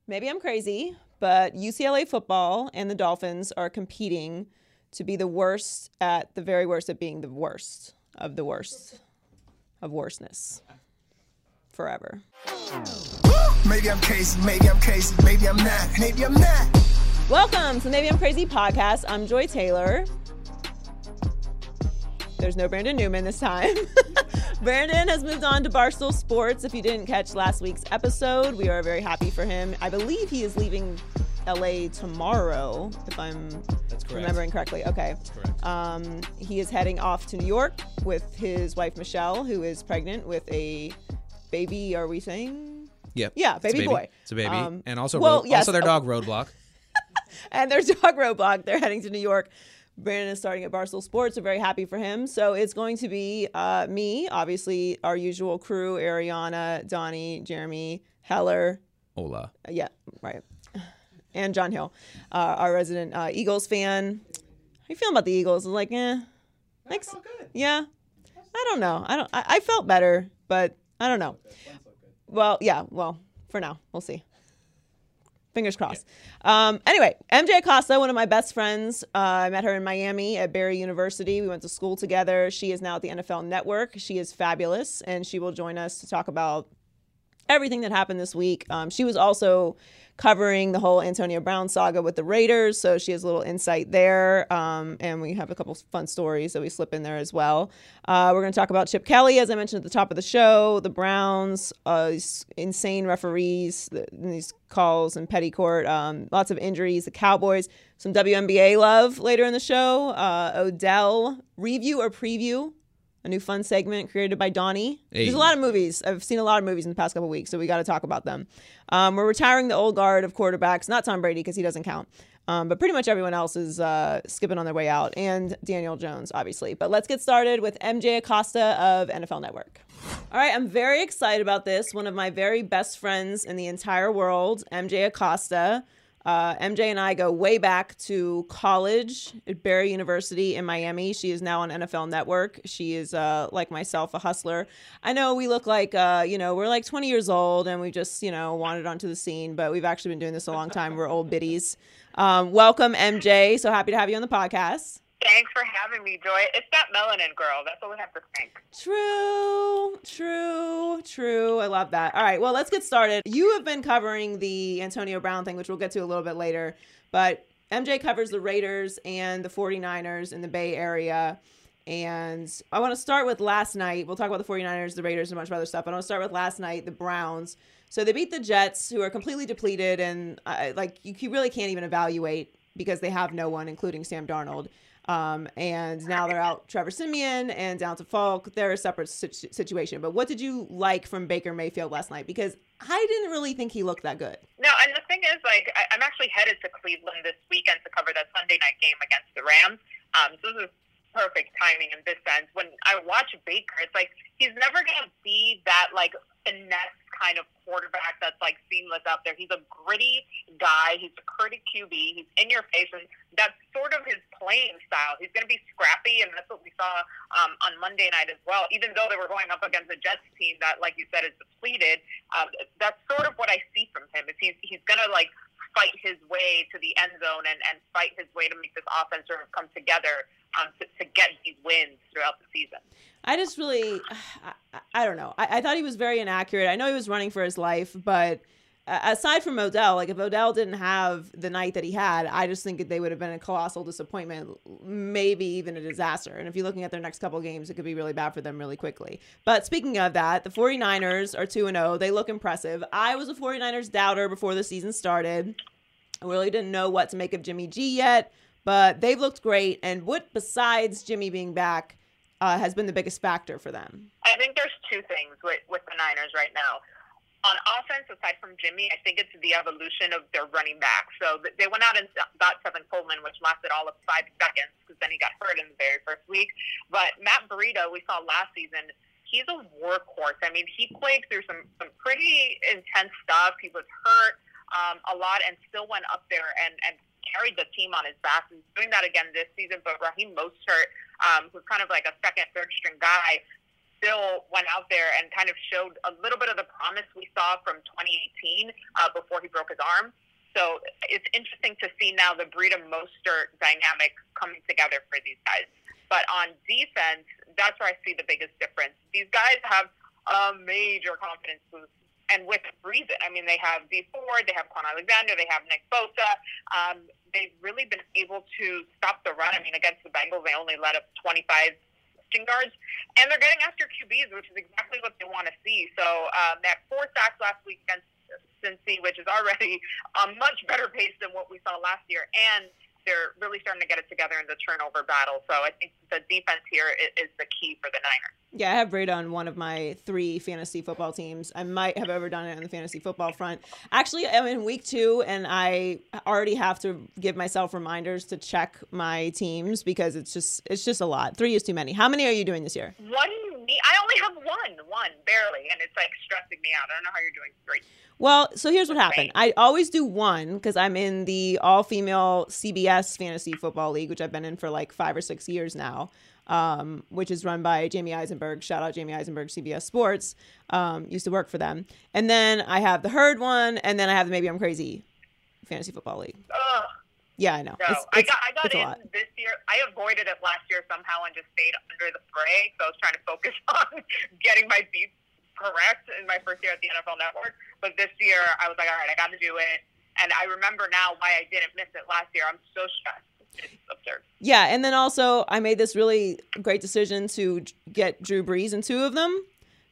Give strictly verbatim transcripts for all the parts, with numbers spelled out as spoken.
Maybe I'm crazy, but U C L A football and the Dolphins are competing to be the worst at the very worst at being the worst of the worst of worstness forever. Maybe I'm crazy, maybe I'm crazy, maybe I'm not, maybe I'm not. Welcome to the Maybe I'm Crazy podcast. I'm Joy Taylor. There's no Brandon Newman this time. Brandon has moved on to Barstool Sports. If you didn't catch last week's episode, we are very happy for him. I believe he is leaving L A tomorrow, if I'm That's correct. remembering correctly. Okay. That's correct. Um, he is heading off to New York with his wife, Michelle, who is pregnant with a baby, are we saying? Yep. Yeah, baby, it's a baby. boy. It's a baby. Um, and also, well, road, yes. also their dog, Roadblock. And their dog Roadblock. They're heading to New York. Brandon is starting at Barstool Sports. We're very happy for him. So it's going to be uh, me, obviously, our usual crew, Ariana, Donnie, Jeremy, Heller. Hola. Uh, yeah, right. And John Hill, uh, our resident uh, Eagles fan. How you feeling about the Eagles? Like, eh. Thanks. felt good. Yeah. I don't know. I don't. I, I felt better, but I don't know. Well, yeah. Well, for now, we'll see. Fingers crossed. Yeah. Um, anyway, M J Acosta, one of my best friends. Uh, I met her in Miami at Barry University. We went to school together. She is now at the N F L Network. She is fabulous, and she will join us to talk about everything that happened this week. Um, she was also covering the whole Antonio Brown saga with the Raiders, so she has a little insight there. Um, and we have a couple fun stories that we slip in there as well. Uh, we're going to talk about Chip Kelly, as I mentioned at the top of the show, the Browns, uh, these insane referees, the, these calls in petty court, um, lots of injuries, the Cowboys, some W N B A love later in the show, uh, Odell review or preview. A new fun segment created by Donnie. Hey. There's a lot of movies. I've seen a lot of movies in the past couple of weeks, so we got to talk about them. Um, we're retiring the old guard of quarterbacks. Not Tom Brady, because he doesn't count. Um, but pretty much everyone else is uh, skipping on their way out. And Daniel Jones, obviously. But let's get started with M J Acosta of N F L Network. All right, I'm very excited about this. One of my very best friends in the entire world, M J Acosta. Uh, M J and I go way back to college at Barry University in Miami. She is now on N F L Network. She is, uh, like myself, a hustler. I know we look like, uh, you know, we're like twenty years old and we just, you know, wandered onto the scene, but we've actually been doing this a long time. We're old biddies. Um, welcome, M J. So happy to have you on the podcast. Thanks for having me, Joy. It's that melanin girl. That's what we have to thank. True, true, true. I love that. All right, well, let's get started. You have been covering the Antonio Brown thing, which we'll get to a little bit later. But M J covers the Raiders and the forty-niners in the Bay Area. And I want to start with last night. We'll talk about the forty-niners, the Raiders, and a bunch of other stuff. But I want to start with last night, the Browns. So they beat the Jets, who are completely depleted. And uh, like you, you really can't even evaluate because they have no one, including Sam Darnold. Um, and now they're out Trevor Siemian and down to Falk. They're a separate situ- situation. But what did you like from Baker Mayfield last night? Because I didn't really think he looked that good. No, and the thing is, like, I, I'm actually headed to Cleveland this weekend to cover that Sunday night game against the Rams. Um, so this is perfect timing in this sense. When I watch Baker, it's like he's never going to be that, like, finesse kind of quarterback that's, like, seamless out there. He's a gritty guy. He's a gritty Q B. He's in your face, and that's sort of his playing style. He's going to be scrappy, and that's what we saw um, on Monday night as well. Even though they were going up against a Jets team that, like you said, is depleted, um, that's sort of what I see from him. Is he's, he's going to, like, fight his way to the end zone and, and fight his way to make this offense sort of come together um, to, to get these wins throughout the season. I just really, I, I don't know. I, I thought he was very inaccurate. I know he was running for his life, but aside from Odell, like if Odell didn't have the night that he had, I just think that they would have been a colossal disappointment, maybe even a disaster. And if you're looking at their next couple games, it could be really bad for them really quickly. But speaking of that, the forty-niners are two and oh. They look impressive. I was a forty-niners doubter before the season started. I really didn't know what to make of Jimmy G yet, but they've looked great. And what, besides Jimmy being back, uh, has been the biggest factor for them? I think there's two things with, with the Niners right now. On offense, aside from Jimmy, I think it's the evolution of their running back. So they went out and got Tevin Coleman, which lasted all of five seconds because then he got hurt in the very first week. But Matt Breida, we saw last season, he's a workhorse. I mean, he played through some, some pretty intense stuff. He was hurt um, a lot and still went up there and, and carried the team on his back. He's doing that again this season. But Raheem Mostert, um, who's kind of like a second, third string guy, still went out there and kind of showed a little bit of the promise we saw from twenty eighteen uh, before he broke his arm. So it's interesting to see now the Breida Mostert dynamic coming together for these guys. But on defense, that's where I see the biggest difference. These guys have a major confidence boost, and with reason. I mean, they have D Ford, they have Quan Alexander, they have Nick Bosa. Um, they've really been able to stop the run. I mean, against the Bengals, they only let up twenty-five yards, and they're getting after Q Bs, which is exactly what they want to see. So um, that four sacks last week against Cincy, which is already a much better pace than what we saw last year, and they're really starting to get it together in the turnover battle. So I think the defense here is, is the key for the Niners. Yeah, I have Breida on one of my three fantasy football teams. I might have overdone it on the fantasy football front. Actually, I'm in week two, and I already have to give myself reminders to check my teams because it's just it's just a lot. Three is too many. How many are you doing this year? One. I only have one, one barely, and it's like stressing me out. I don't know how you're doing. Great. Well, so here's what happened. I always do one because I'm in the all-female C B S Fantasy Football League, which I've been in for like five or six years now, um, which is run by Jamie Eisenberg. Shout out Jamie Eisenberg, C B S Sports. Um, used to work for them. And then I have the Herd one, and then I have the Maybe I'm Crazy Fantasy Football League. Ugh. Yeah, I know. No, it's, I it's, got I got it's a in lot. this year. I avoided it last year somehow and just stayed under the fray. So I was trying to focus on getting my beats correct in my first year at the N F L Network. But this year, I was like, all right, I got to do it. And I remember now why I didn't miss it last year. I'm so stressed. It's absurd. Yeah, and then also I made this really great decision to get Drew Brees in two of them.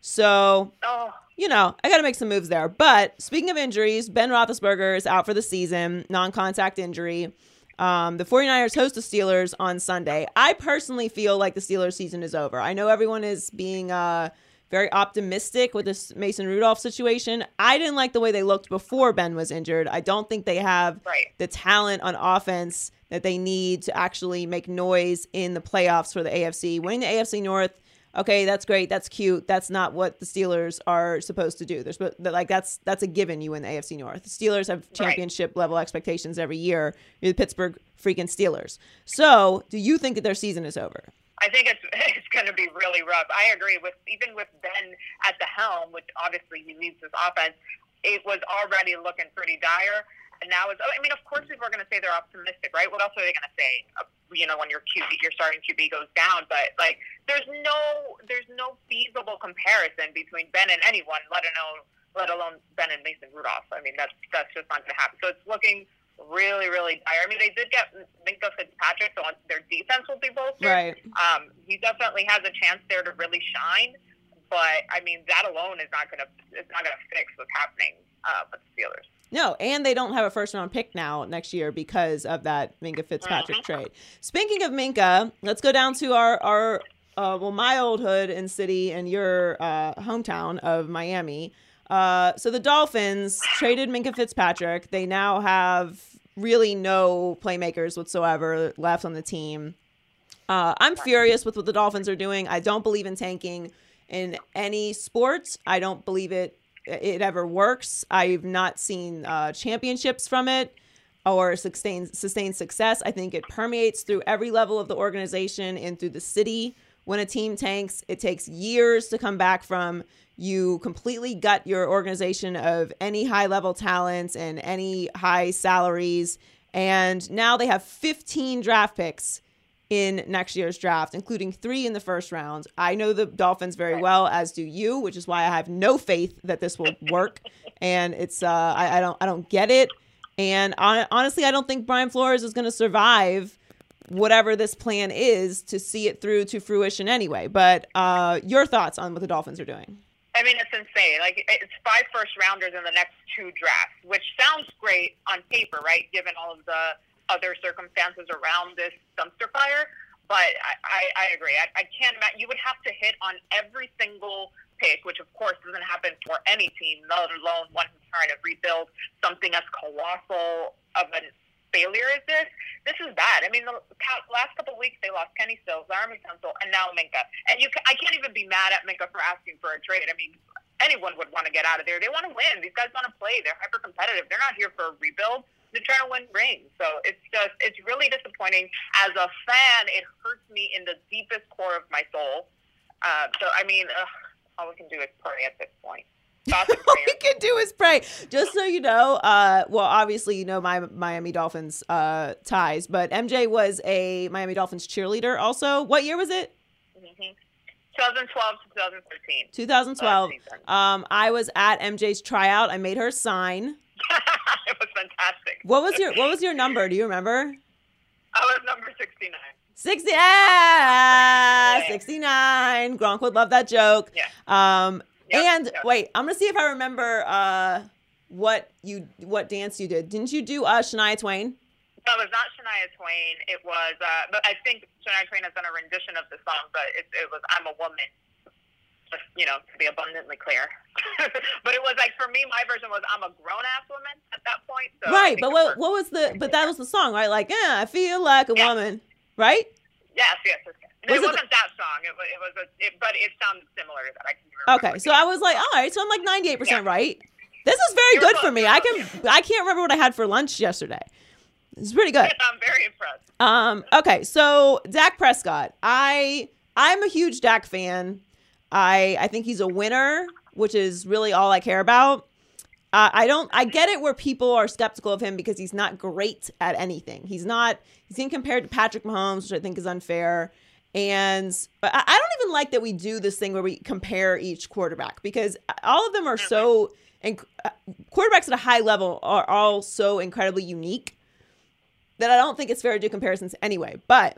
So, oh. you know, I got to make some moves there. But speaking of injuries, Ben Roethlisberger is out for the season, non-contact injury. Um, the 49ers host the Steelers on Sunday. I personally feel like the Steelers season is over. I know everyone is being uh, very optimistic with this Mason Rudolph situation. I didn't like the way they looked before Ben was injured. I don't think they have right. the talent on offense that they need to actually make noise in the playoffs for the A F C. Winning the A F C North, okay, that's great, that's cute. That's not what the Steelers are supposed to do. They're supposed like that's that's a given. You win the A F C North. The Steelers have championship right. level expectations every year. You're the Pittsburgh freaking Steelers. So, do you think that their season is over? I think it's it's going to be really rough. I agree with even with Ben at the helm, which obviously he leads this offense. It was already looking pretty dire. And now it's, I mean, of course people are going to say they're optimistic, right? What else are they going to say, uh, you know, when your Q B, your starting Q B goes down? But, like, there's no there's no feasible comparison between Ben and anyone, let alone, let alone Ben and Mason Rudolph. I mean, that's, that's just not going to happen. So it's looking really, really dire. I mean, they did get Minkah Fitzpatrick, so their defense will be bolstered. Right. Um, he definitely has a chance there to really shine. But, I mean, that alone is not going to it's not going to fix what's happening uh, with the Steelers. No, and they don't have a first-round pick now next year because of that Minkah Fitzpatrick mm-hmm. trade. Speaking of Minkah, let's go down to our, our uh, well, my old hood and city and your uh, hometown of Miami. Uh, so the Dolphins traded Minkah Fitzpatrick. They now have really no playmakers whatsoever left on the team. Uh, I'm furious with what the Dolphins are doing. I don't believe in tanking in any sport. I don't believe it it ever works. I've not seen uh, championships from it or sustained sustained success. I think it permeates through every level of the organization and through the city. When a team tanks, it takes years to come back from. You completely gut your organization of any high-level talents and any high salaries. And now they have fifteen draft picks in next year's draft, including three in the first round. I know the Dolphins very well, as do you, which is why I have no faith that this will work. And it's uh, I, I don't I don't get it. And on, honestly, I don't think Brian Flores is going to survive whatever this plan is to see it through to fruition anyway. But uh, your thoughts on what the Dolphins are doing? I mean, it's insane. Like, it's five first rounders in the next two drafts, which sounds great on paper, right? Given all of the other circumstances around this dumpster fire, but I, I, I agree. I, I can't imagine. You would have to hit on every single pick, which of course doesn't happen for any team, let alone one who's trying to rebuild something as colossal of a failure as this. This is bad. I mean, the last couple of weeks they lost Kenny Stills, Laremy Tunsil, and now Minkah. And you, I can't even be mad at Minkah for asking for a trade. I mean, anyone would want to get out of there. They want to win. These guys want to play. They're hyper competitive. They're not here for a rebuild. They're trying to win rings. So it's just, it's really disappointing. As a fan, it hurts me in the deepest core of my soul Uh, so I mean, ugh, all we can do is pray at this point. Thoughts and All you prayers. can do is pray. Just so you know, uh, well, obviously you know my Miami Dolphins uh, ties, but M J was a Miami Dolphins cheerleader also. What year was it? Mm-hmm. twenty twelve to twenty thirteen. twenty twelve. Uh, season. Um, I was at M J's tryout. I made her sign. It was fantastic. What was your What was your number? Do you remember? I was number sixty-nine. sixty, ah, sixty-nine. Gronk would love that joke. Yeah. Um, Yep, and yep. wait, I'm gonna see if I remember uh, what you what dance you did. Didn't you do uh, Shania Twain? No, it was not Shania Twain. It was, uh, but I think Shania Twain has done a rendition of the song, but it, it was I'm a Woman. Just, you know, to be abundantly clear. But it was like, for me, my version was I'm a grown-ass woman at that point. So I Right, think but it what worked. what was the but that was the song, right? Like, yeah, I feel like a Yeah. woman, right? Yes, yes, yes. yes. Was It it wasn't that song. It was, it was a, it, but it sounded similar to that. I can remember. Okay, so I was like, all right, so I'm like ninety-eight percent Yeah. right. This is very You were good for close, me. you were I close, can I can't remember what I had for lunch yesterday. It's pretty good. I'm very impressed. Um, okay, so Dak Prescott. I I'm a huge Dak fan. I I think he's a winner, which is really all I care about. Uh, I don't. I get it where people are skeptical of him because he's not great at anything. He's not. He's being compared to Patrick Mahomes, which I think is unfair. And I, I don't even like that we do this thing where we compare each quarterback because all of them are so. And quarterbacks at a high level are all so incredibly unique that I don't think it's fair to do comparisons anyway. But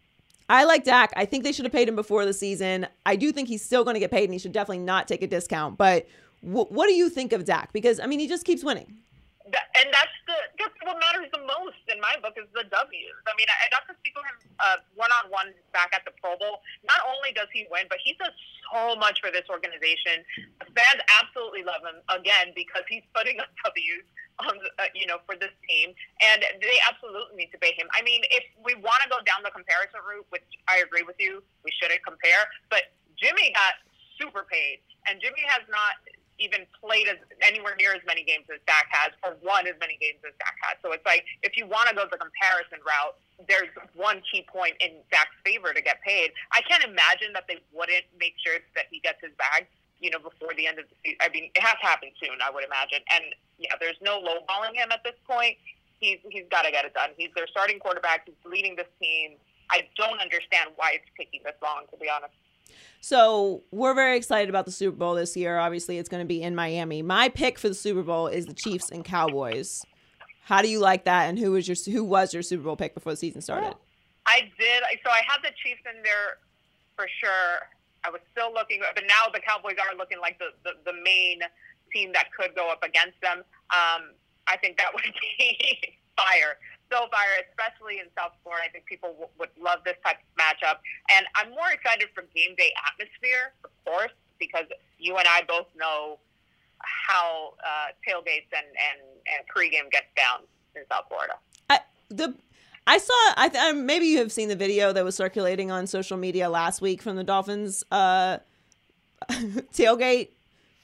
I like Dak. I think they should have paid him before the season. I do think he's still going to get paid, and he should definitely not take a discount. But w- what do you think of Dak? Because, I mean, he just keeps winning. That, and that's the that's what matters the most in my book is the W's. I mean, I, I got to speak with him uh, one-on-one back at the Pro Bowl. Not only does he win, but he does so much for this organization. The fans absolutely love him, again, because he's putting up W's on the, uh, you know, for this team. And they absolutely need to pay him. I mean, if we want to go down the comparison route, which I agree with you, we shouldn't compare. But Jimmy got super paid, and Jimmy has not even played as anywhere near as many games as Dak has, or won as many games as Dak has. So it's like, if you want to go the comparison route, there's one key point in Dak's favor to get paid. I can't imagine that they wouldn't make sure that he gets his bag, you know, before the end of the season. I mean, it has to happen soon, I would imagine. And yeah, there's no lowballing him at this point. He's he's got to get it done. He's their starting quarterback. He's leading this team. I don't understand why it's taking this long, to be honest. So we're very excited about the Super Bowl this year. Obviously, it's going to be in Miami. My pick for the Super Bowl is the Chiefs and Cowboys. How do you like that? And who was your who was your Super Bowl pick before the season started? I did. So I had the Chiefs in there for sure. I was still looking, but now the Cowboys are looking like the, the, the main team that could go up against them. Um, I think that would be fire. So fire, especially in South Florida. I think people w- would love this type of matchup. And I'm more excited for game day atmosphere, of course, because you and I both know how uh, tailgates and, and, and pregame gets down in South Florida. I, the I saw. I th- maybe you have seen the video that was circulating on social media last week from the Dolphins uh, tailgate.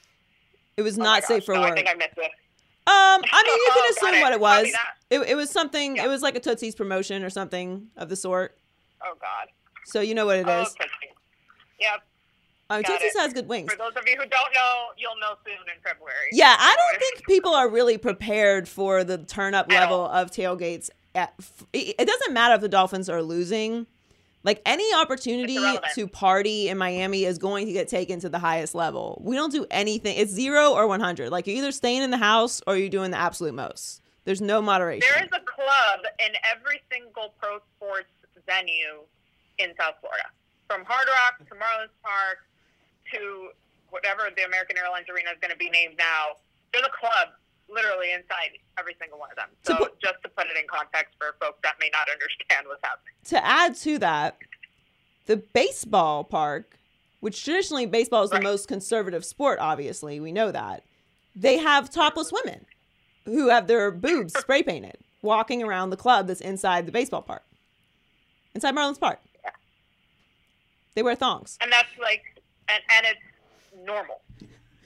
It was Oh not my safe gosh, for no, work. I think I missed it. Um, I mean, you can Oh, assume got what it. it was. Probably not. It, it was something. Yeah. It was like a Tootsie's promotion or something of the sort. Oh, God. So you know what it Oh, is. Tootsie. Yep. Um, got Tootsie's it. has good wings. For those of you who don't know, you'll know soon in February. Yeah, I don't think people are really prepared for the turn up At level all. of tailgates. At, it it doesn't matter if the Dolphins are losing. Like, any opportunity It's irrelevant. to party in Miami is going to get taken to the highest level. We don't do anything. It's zero or one hundred. Like, you're either staying in the house or you're doing the absolute most. There's no moderation. There is a club in every single pro sports venue in South Florida. From Hard Rock to Marlins Park to whatever the American Airlines Arena is going to be named now. There's a club literally inside every single one of them. To So put- just to put it in context for folks that may not understand what's happening. To add to that, the baseball park, which traditionally baseball is the Right. most conservative sport, obviously, we know that, they have topless women who have their boobs spray painted walking around the club that's inside the baseball park, inside Marlins Park. Yeah. They wear thongs. And that's like, and, and it's normal.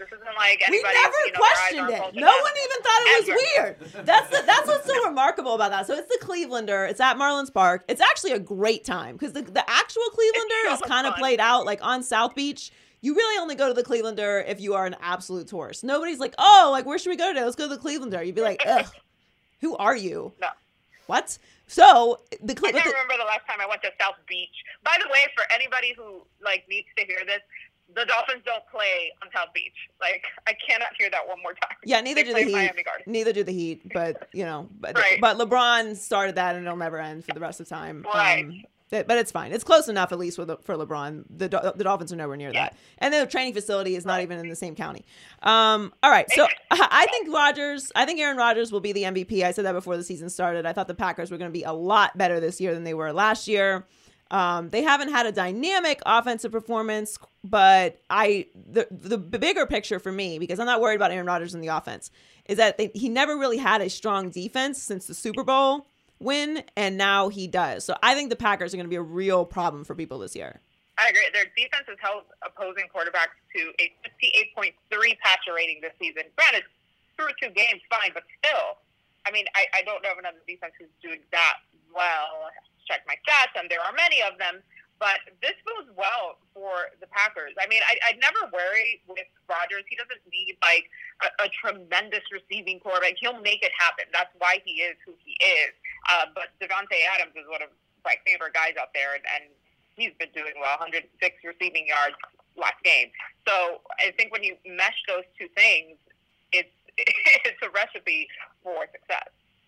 This isn't like We anybody. never you know, questioned it. No one even thought it was Ever. weird. That's the, that's what's so remarkable about that. So it's the Clevelander. It's at Marlins Park. It's actually a great time because the, the actual Clevelander so is kind of fun. played out like on South Beach. You really only go to the Clevelander if you are an absolute tourist. Nobody's like, oh, like where should we go today? Let's go to the Clevelander. You'd be like, ugh, who are you? No. What? So the Cle- I can't the, remember the last time I went to South Beach. By the way, for anybody who like needs to hear this, the Dolphins don't play on South Beach. Like, I cannot hear that one more time. yeah, neither They do play the Heat. Miami Gardens. Neither do the Heat. But you know, but Right. but LeBron started that, and it'll never end for the rest of the time. Right. Um, But but it's fine. It's close enough, at least for, the, for LeBron. The Do- the Dolphins are nowhere near Yeah. that. And the training facility is not even in the same county. Um, all right. So I think Rodgers, I think Aaron Rodgers will be the M V P. I said that before the season started. I thought the Packers were going to be a lot better this year than they were last year. Um, they haven't had a dynamic offensive performance, but I the the bigger picture for me, because I'm not worried about Aaron Rodgers in the offense, is that they, he never really had a strong defense since the Super Bowl win, and now he does. So I think the Packers are going to be a real problem for people this year. I agree. Their defense has held opposing quarterbacks to a fifty-eight point three passer rating this season. Granted, through two games, fine, but still, I mean, I, I don't know of another defense who's doing that well. I have to check my stats, and there are many of them, but this goes well for the Packers. I mean, I, I'd never worry with Rodgers. He doesn't need, like, a, a tremendous receiving quarterback. He'll make it happen. That's why he is who he is. Uh, but Devontae Adams is one of my favorite guys out there, and, and he's been doing well, one hundred six receiving yards last game. So I think when you mesh those two things, it's it's a recipe for success.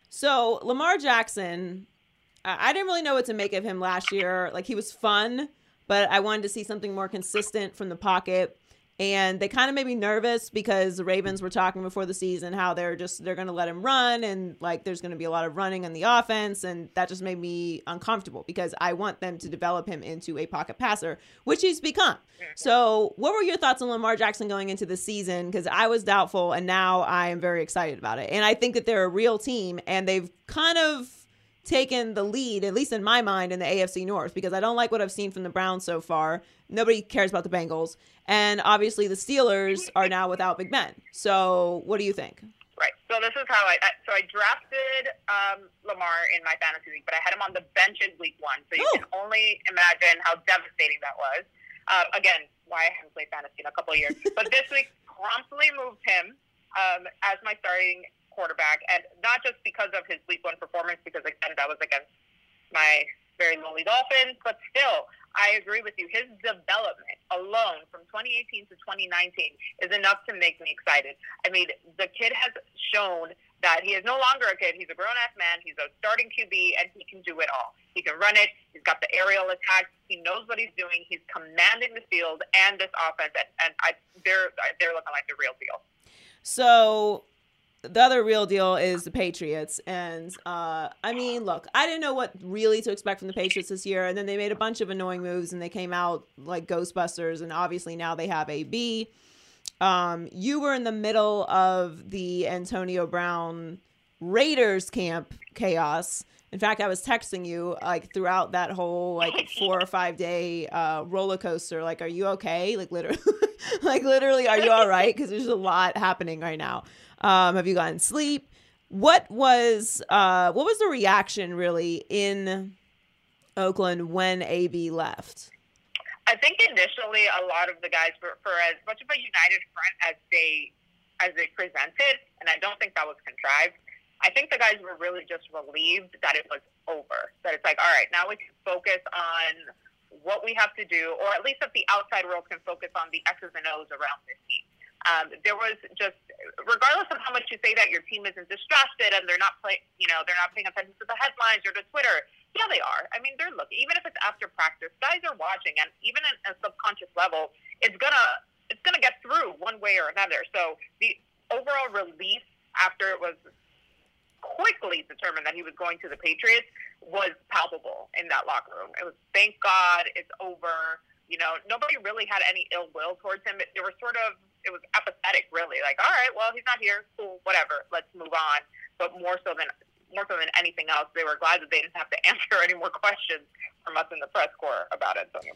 So Lamar Jackson, I I didn't really know what to make of him last year. Like, he was fun, but I wanted to see something more consistent from the pocket. And they kind of made me nervous because the Ravens were talking before the season how they're just they're going to let him run, and like there's going to be a lot of running on the offense, and that just made me uncomfortable because I want them to develop him into a pocket passer, which he's become. So what were your thoughts on Lamar Jackson going into the season? Because I was doubtful, and now I am very excited about it. And I think that they're a real team, and they've kind of taken the lead, at least in my mind, in the A F C North, because I don't like what I've seen from the Browns so far. Nobody cares about the Bengals. And obviously the Steelers are now without Big Ben. So what do you think? Right. So this is how I, I so I drafted um, Lamar in my fantasy league, but I had him on the bench in week one. So you Oh. can only imagine how devastating that was. Uh, again, why I haven't played fantasy in a couple of years. But this week, promptly moved him um, as my starting quarterback, and not just because of his week one performance, because again, that was against my very lowly Dolphins, but still, I agree with you. His development alone from twenty eighteen to twenty nineteen is enough to make me excited. I mean, the kid has shown that he is no longer a kid. He's a grown-ass man. He's a starting Q B, and he can do it all. He can run it. He's got the aerial attacks. He knows what he's doing. He's commanding the field and this offense, and, and I, they're, they're looking like the real deal. So the other real deal is the Patriots. And, uh, I mean, look, I didn't know what really to expect from the Patriots this year. And then they made a bunch of annoying moves, and they came out like Ghostbusters. And obviously now they have A B. Um, you were in the middle of the Antonio Brown Raiders camp chaos. In fact, I was texting you like throughout that whole like four or five day uh, roller coaster. Like, are you okay? Like literally, like literally, are you all right? Because there's a lot happening right now. Um, have you gotten sleep? What was uh, what was the reaction really in Oakland when A B left? I think initially a lot of the guys, for, for as much of a united front as they as they presented, and I don't think that was contrived, I think the guys were really just relieved that it was over. That it's like, all right, now we can focus on what we have to do, or at least that the outside world can focus on the X's and O's around this team. Um, there was just, regardless of how much you say that your team isn't distracted and they're not play, you know, they're not paying attention to the headlines or to Twitter. Yeah, they are. I mean, they're looking. Even if it's after practice, guys are watching, and even at a subconscious level, it's gonna it's gonna get through one way or another. So the overall relief after it was quickly determined that he was going to the Patriots was palpable in that locker room. It was, thank God, it's over. You know, nobody really had any ill will towards him. It, they were sort of, it was apathetic, really. Like, all right, well, he's not here. Cool, whatever. Let's move on. But more so than more so than anything else, they were glad that they didn't have to answer any more questions from us in the press corps about Antonio Brown.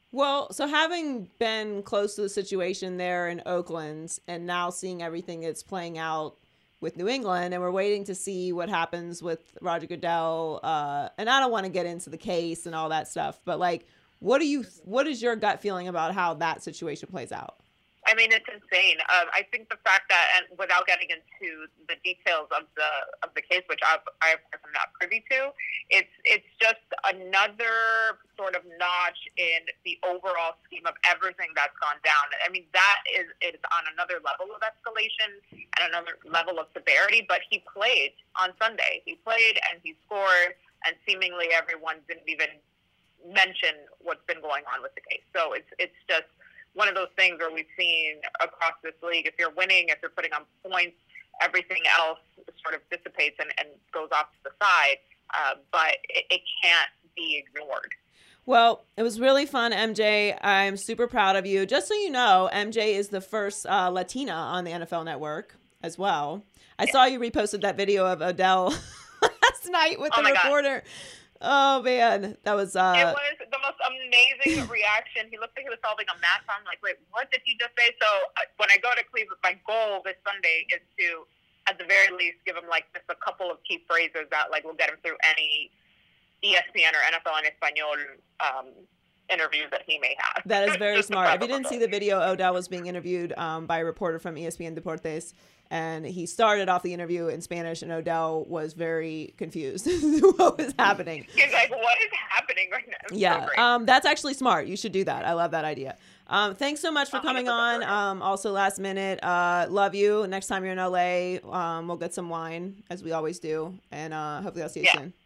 Well, so having been close to the situation there in Oakland and now seeing everything that's playing out with New England, and we're waiting to see what happens with Roger Goodell. Uh, and I don't want to get into the case and all that stuff, but like, what do you, what is your gut feeling about how that situation plays out? I mean, it's insane. Um, I think the fact that, and without getting into the details of the of the case, which I, I of course am not privy to, it's it's just another sort of notch in the overall scheme of everything that's gone down. I mean, that is is on another level of escalation and another level of severity. But he played on Sunday. He played and he scored, and seemingly everyone didn't even mention what's been going on with the case. So it's it's just one of those things where we've seen across this league, if you're winning, if you're putting on points, everything else sort of dissipates and, and goes off to the side. Uh, but it, it can't be ignored. Well, it was really fun, M J. I'm super proud of you. Just so you know, M J is the first uh, Latina on the N F L Network as well. I yeah. saw you reposted that video of Odell last night with oh the reporter. God. Oh, man. That was... Uh... It was the most amazing reaction. He looked like he was solving a math problem. Like, wait, what did he just say? So uh, when I go to Cleveland, my goal this Sunday is to, at the very least, give him, like, just a couple of key phrases that, like, will get him through any E S P N or N F L en Español um, interviews that he may have. That is very smart. If you didn't see the video, Odell was being interviewed um, by a reporter from E S P N Deportes. And he started off the interview in Spanish, and Odell was very confused what was happening. He's like, what is happening right now? It's yeah, so um, that's actually smart. You should do that. I love that idea. Um, thanks so much for coming on. Um, also, last minute, uh, love you. Next time you're in L A, um, we'll get some wine, as we always do. And uh, hopefully I'll see you yeah. soon.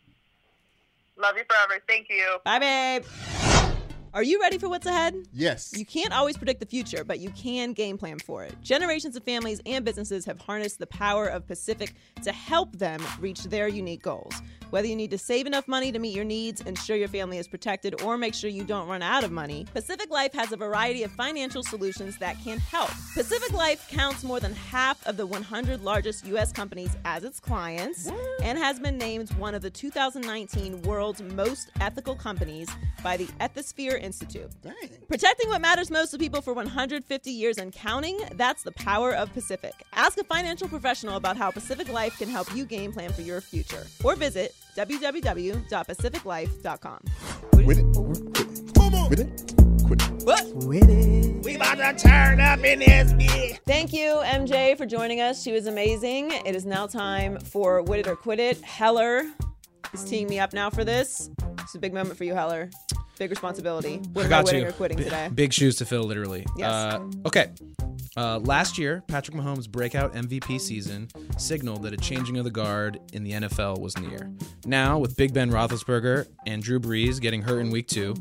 Love you forever. Thank you. Bye, babe. Are you ready for what's ahead? Yes. You can't always predict the future, but you can game plan for it. Generations of families and businesses have harnessed the power of Pacific to help them reach their unique goals. Whether you need to save enough money to meet your needs, ensure your family is protected, or make sure you don't run out of money, Pacific Life has a variety of financial solutions that can help. Pacific Life counts more than half of the one hundred largest U S companies as its clients and has been named one of the two thousand nineteen world's most ethical companies by the Ethisphere Institute. Dang. Protecting what matters most to people for one hundred fifty years and counting, that's the power of Pacific. Ask a financial professional about how Pacific Life can help you game plan for your future. Or visit w w w dot pacific life dot com. With it. With it. Quit it. What? With it. We about to turn up in this bitch. Thank you, M J, for joining us. She was amazing. It is now time for Wit It or Quit It. Heller is teeing me up now for this. It's a big moment for you, Heller. Big responsibility. What I am got I winning you. or quitting B- today? Big shoes to fill, literally. Yes. Uh, okay. Uh, last year, Patrick Mahomes' breakout M V P season signaled that a changing of the guard in the N F L was near. Now, with Big Ben Roethlisberger and Drew Brees getting hurt in week two,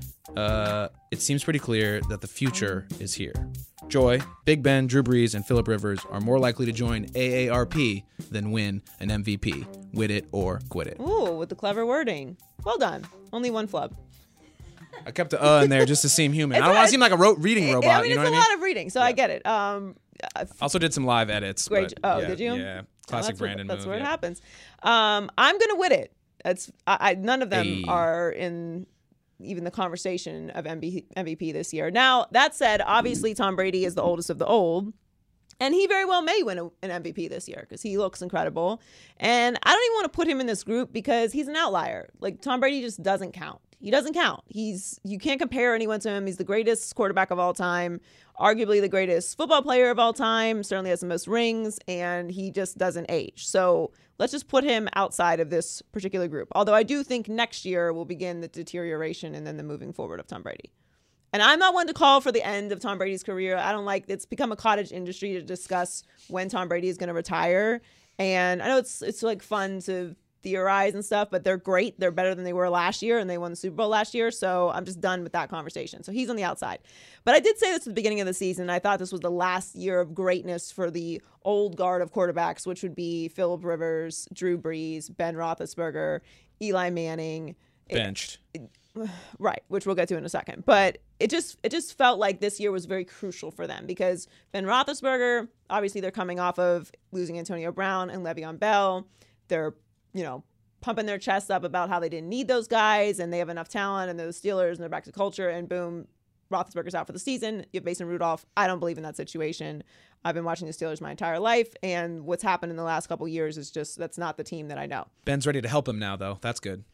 uh, it seems pretty clear that the future is here. Joy, Big Ben, Drew Brees, and Phillip Rivers are more likely to join A A R P than win an M V P. Wit it or quit it. Ooh, with the clever wording. Well done. Only one flub. I kept the uh in there just to seem human. I don't want to seem like a ro- reading robot. I mean, you know it's what a I mean? lot of reading, so I get it. Um, uh, Also did some live edits. Great. But Oh, yeah, did you? Yeah. Oh, Classic that's where- Brandon That's move, where yeah. it happens. Um, I'm gonna wit it. It's I, I none of them Hey. are in even the conversation of M V P this year. Now that said, obviously Tom Brady is the oldest of the old. And he very well may win a, an M V P this year because he looks incredible. And I don't even want to put him in this group because he's an outlier. Like, Tom Brady just doesn't count. He doesn't count. He's you can't compare anyone to him. He's the greatest quarterback of all time, arguably the greatest football player of all time, certainly has the most rings, and he just doesn't age. So let's just put him outside of this particular group. Although I do think next year will begin the deterioration and then the moving forward of Tom Brady. And I'm not one to call for the end of Tom Brady's career. I don't like, it's become a cottage industry to discuss when Tom Brady is going to retire. And I know it's it's like fun to theorize and stuff, but they're great. They're better than they were last year, and they won the Super Bowl last year. So I'm just done with that conversation. So he's on the outside. But I did say this at the beginning of the season. I thought this was the last year of greatness for the old guard of quarterbacks, which would be Phillip Rivers, Drew Brees, Ben Roethlisberger, Eli Manning. Benched. It, right, which we'll get to in a second. But it just it just felt like this year was very crucial for them because Ben Roethlisberger, obviously they're coming off of losing Antonio Brown and Le'Veon Bell. They're, you know, pumping their chests up about how they didn't need those guys and they have enough talent and they're the Steelers and they're back to culture, and boom, Roethlisberger's out for the season. You have Mason Rudolph. I don't believe in that situation. I've been watching the Steelers my entire life, and what's happened in the last couple of years is just that's not the team that I know. Ben's ready to help him now, though. That's good.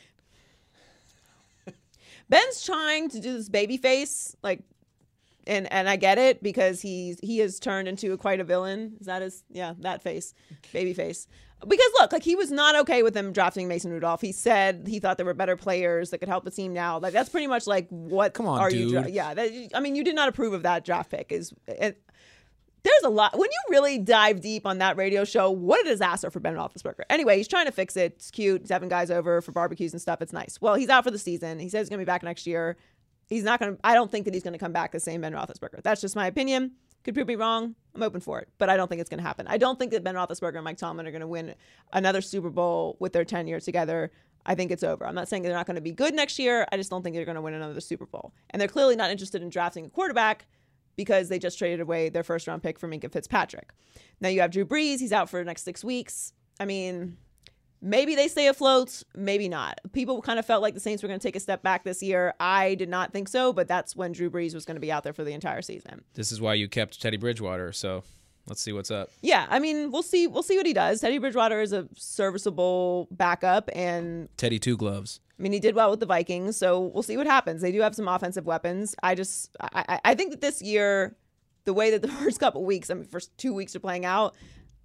Ben's trying to do this baby face, like, and and I get it because he's he has turned into a, quite a villain. Is that his? Yeah, that face, baby face. Because look, like he was not okay with them drafting Mason Rudolph. He said he thought there were better players that could help the team now. Like that's pretty much like what Come on, are dude. you? Dra- yeah, that, I mean, you did not approve of that draft pick. Is it, there's a lot when you really dive deep on that radio show. What a disaster for Ben Roethlisberger. Anyway, he's trying to fix it. It's cute. He's having guys over for barbecues and stuff. It's nice. Well, he's out for the season. He says he's gonna be back next year. He's not going to, I don't think that he's going to come back the same Ben Roethlisberger. That's just my opinion. Could prove me wrong. I'm open for it, but I don't think it's going to happen. I don't think that Ben Roethlisberger and Mike Tomlin are going to win another Super Bowl with their ten years together. I think it's over. I'm not saying they're not going to be good next year. I just don't think they're going to win another Super Bowl. And they're clearly not interested in drafting a quarterback because they just traded away their first round pick for Minka Fitzpatrick. Now you have Drew Brees. He's out for the next six weeks. I mean, maybe they stay afloat, maybe not. People kind of felt like the Saints were going to take a step back this year. I did not think so, but that's when Drew Brees was going to be out there for the entire season. This is why you kept Teddy Bridgewater, so let's see what's up. Yeah, I mean, we'll see We'll see what he does. Teddy Bridgewater is a serviceable backup, and Teddy Two Gloves. I mean, he did well with the Vikings, so we'll see what happens. They do have some offensive weapons. I just, I, I think that this year, the way that the first couple weeks, I mean, first two weeks are playing out,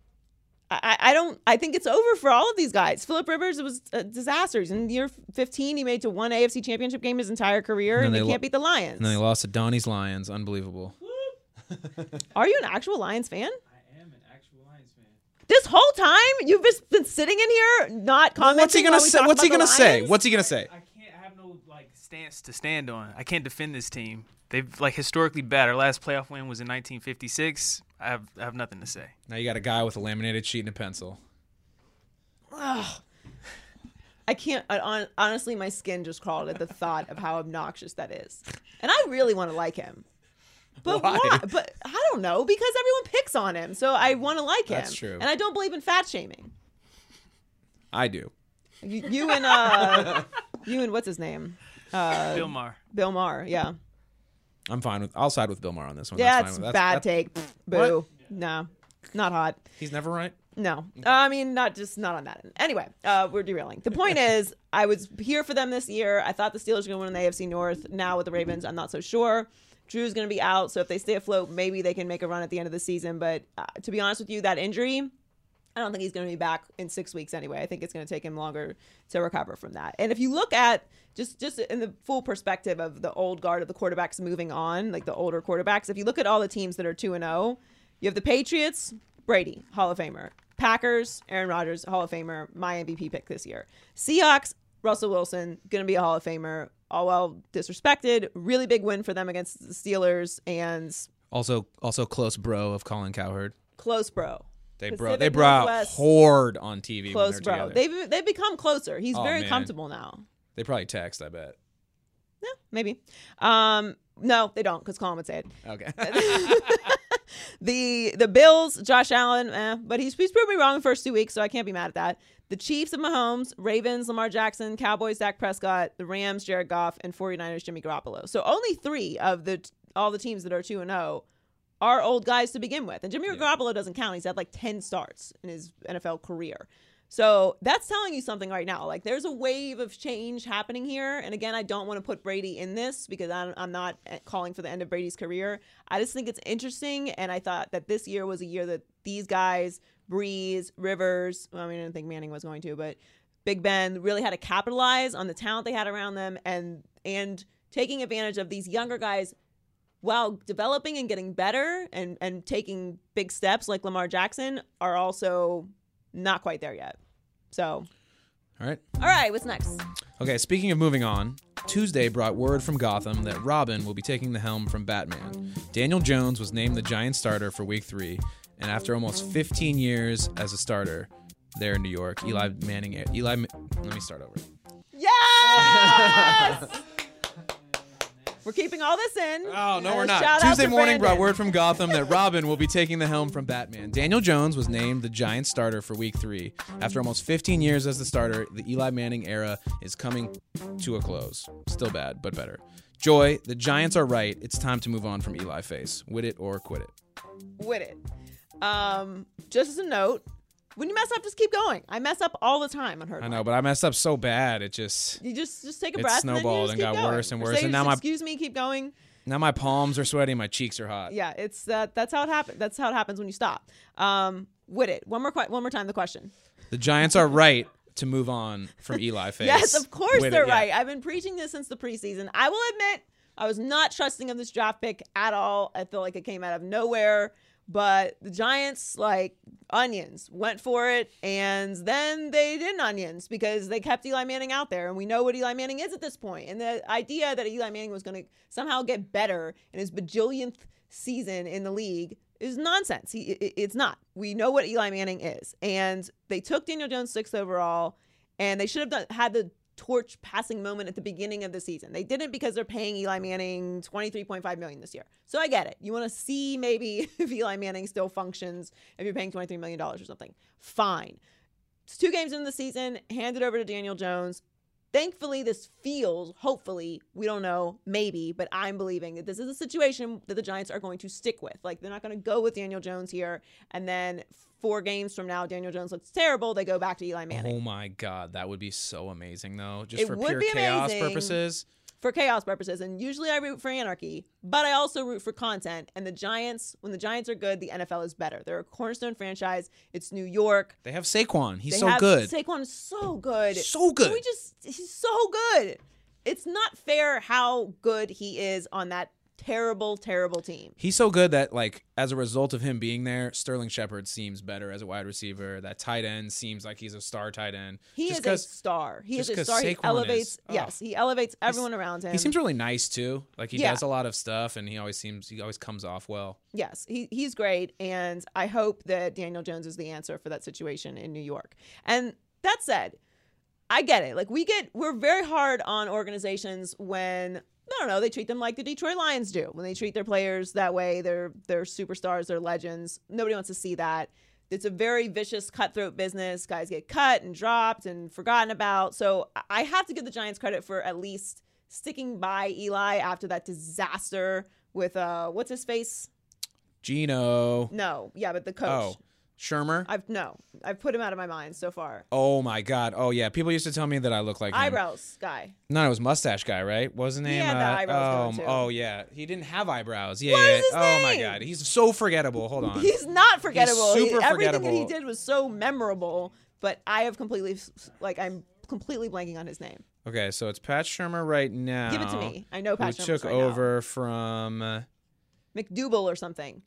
I, I don't I think it's over for all of these guys. Phillip Rivers, it was a disaster. In year fifteen, he made to one A F C championship game his entire career, and, and they, they can't lo- beat the Lions. And then they lost to Donnie's Lions. Unbelievable. Are you an actual Lions fan? I am an actual Lions fan. This whole time you've just been sitting in here not commenting. What's he gonna say? What's he gonna say? What's he gonna say? I can't I have no like stance to stand on. I can't defend this team. They've like historically bad. Our last playoff win was in nineteen fifty-six. I have I have nothing to say. Now you got a guy with a laminated sheet and a pencil. Ugh. I can't. I, on, honestly, my skin just crawled at the thought of how obnoxious that is. And I really want to like him. But why? why? But I don't know, because everyone picks on him, so I want to like him. That's true. And I don't believe in fat shaming. I do. You, you and uh, you and what's his name? Uh, Bill Maher. Bill Maher. Yeah. I'm fine with. I'll side with Bill Maher on this one. Yeah, that's it's fine with, bad that's, take. Boo. No, not hot. He's never right. No, uh, I mean, not just not on that end. Anyway, uh, we're derailing. The point is, I was here for them this year. I thought the Steelers were going to win in the A F C North. Now with the Ravens, I'm not so sure. Drew's going to be out, so if they stay afloat, maybe they can make a run at the end of the season. But uh, to be honest with you, that injury, I don't think he's going to be back in six weeks anyway. I think it's going to take him longer to recover from that. And if you look at just just in the full perspective of the old guard of the quarterbacks moving on, like the older quarterbacks, if you look at all the teams that are two and oh, you have the Patriots, Brady, Hall of Famer. Packers, Aaron Rodgers, Hall of Famer, my M V P pick this year. Seahawks, Russell Wilson, going to be a Hall of Famer. All well disrespected. Really big win for them against the Steelers, and Also, also close bro of Colin Cowherd. close bro. They bro, Pacific they bro out Northwest, horde on T V. close when bro. they're together. They've they've become closer. He's Oh, very man. comfortable now. They probably text. I bet. Yeah, maybe. Um, no, they don't, because Colin would say it. Okay. The the Bills, Josh Allen, eh, but he's he's proved me wrong the first two weeks, so I can't be mad at that. The Chiefs of Mahomes, Ravens, Lamar Jackson, Cowboys, Dak Prescott, the Rams, Jared Goff, and 49ers, Jimmy Garoppolo. So only three of the all the teams that are two and oh are old guys to begin with. And Jimmy Yeah. Garoppolo doesn't count. He's had like ten starts in his N F L career. So that's telling you something right now. Like there's a wave of change happening here. And again, I don't want to put Brady in this because I'm, I'm not calling for the end of Brady's career. I just think it's interesting. And I thought that this year was a year that these guys, Breeze, Rivers, well, I mean, I didn't think Manning was going to, but Big Ben really had to capitalize on the talent they had around them and and taking advantage of these younger guys while developing and getting better and, and taking big steps like Lamar Jackson are also not quite there yet. So, All right. all right, what's next? Okay, speaking of moving on, Tuesday brought word from Gotham that Robin will be taking the helm from Batman. Daniel Jones was named the Giants starter for week three, and after almost fifteen years as a starter there in New York, Eli Manning, Eli, let me start over. Yes! We're keeping all this in. Oh, no, And we're a not. shout out Tuesday to morning brought Brandon. word from Gotham that Robin will be taking the helm from Batman. Daniel Jones was named the Giants starter for week three. After almost fifteen years as the starter, the Eli Manning era is coming to a close. Still bad, but better. Joy, the Giants are right. It's time to move on from Eli face. Wit it or quit it. With it. Um, just as a note, when you mess up, just keep going. I mess up all the time on her. I know, but I messed up so bad. It just You just just take a It breath and then you snowballed just and keep got going. worse and Or worse, say and just, now my- excuse me, keep going. now my palms are sweaty, my cheeks are hot. Yeah, it's that. That's how it happens. That's how it happens when you stop. Um, with it. One more. que- One more time. The question. The Giants are right to move on from Eli face. Yes, of course Wit it, they're yeah. right. I've been preaching this since the preseason. I will admit, I was not trusting of this draft pick at all. I feel like it came out of nowhere. But the Giants, like onions, went for it, and then they didn't onions because they kept Eli Manning out there, and we know what Eli Manning is at this point. And the idea that Eli Manning was going to somehow get better in his bajillionth season in the league is nonsense. He, it, it's not. We know what Eli Manning is, and they took Daniel Jones sixth overall, and they should have done, had the torch passing moment at the beginning of the season. They didn't because they're paying Eli Manning twenty-three point five million dollars this year. So I get it. You want to see maybe if Eli Manning still functions if you're paying twenty-three million dollars or something. Fine. It's two games into the season. Hand it over to Daniel Jones. Thankfully, this feels, hopefully, we don't know, maybe, but I'm believing that this is a situation that the Giants are going to stick with. Like, they're not going to go with Daniel Jones here, and then four games from now, Daniel Jones looks terrible, they go back to Eli Manning. Oh my God, that would be so amazing though. Just It for would pure be chaos amazing. purposes. For chaos purposes, and usually I root for anarchy, but I also root for content. And the Giants, when the Giants are good, the N F L is better. They're a cornerstone franchise. It's New York. They have Saquon. He's They so have, good. Saquon is so good. So good. Can we just, he's so good. It's not fair how good he is on that terrible, terrible team. He's so good that, like, as a result of him being there, Sterling Shepard seems better as a wide receiver. That tight end seems like he's a star tight end. He Just is a 'cause star. He is just a 'cause star. He Saquon elevates. is- oh. Yes, he elevates everyone around him. He seems really nice too. Like he Yeah. does a lot of stuff, and he always seems he always comes off well. Yes, he, he's great, and I hope that Daniel Jones is the answer for that situation in New York. And that said, I get it. Like we get, we're very hard on organizations when, I don't know, they treat them like the Detroit Lions do. When they treat their players that way, they're they're superstars, they're legends. Nobody wants to see that. It's a very vicious, cutthroat business. Guys get cut and dropped and forgotten about. So I have to give the Giants credit for at least sticking by Eli after that disaster with uh, what's his face? Gino. No, yeah, but the coach. Oh, Shermer. I've no, I've put him out of my mind so far. Oh my God. Oh yeah. People used to tell me that I look like him. Eyebrows guy. No, it was mustache guy, right? What was his name? had the Uh, eyebrows oh, going, too. oh yeah. He didn't have eyebrows. Yeah. What yeah. is his oh my name? God. He's so forgettable. Hold on. He's not forgettable. He- super everything that he forgettable. did was so memorable, but I have completely like I'm completely blanking on his name. Okay, so it's Pat Shermer right now. Give it to me. I know Pat Who Shermer's took right now. over from uh, McDougal or something.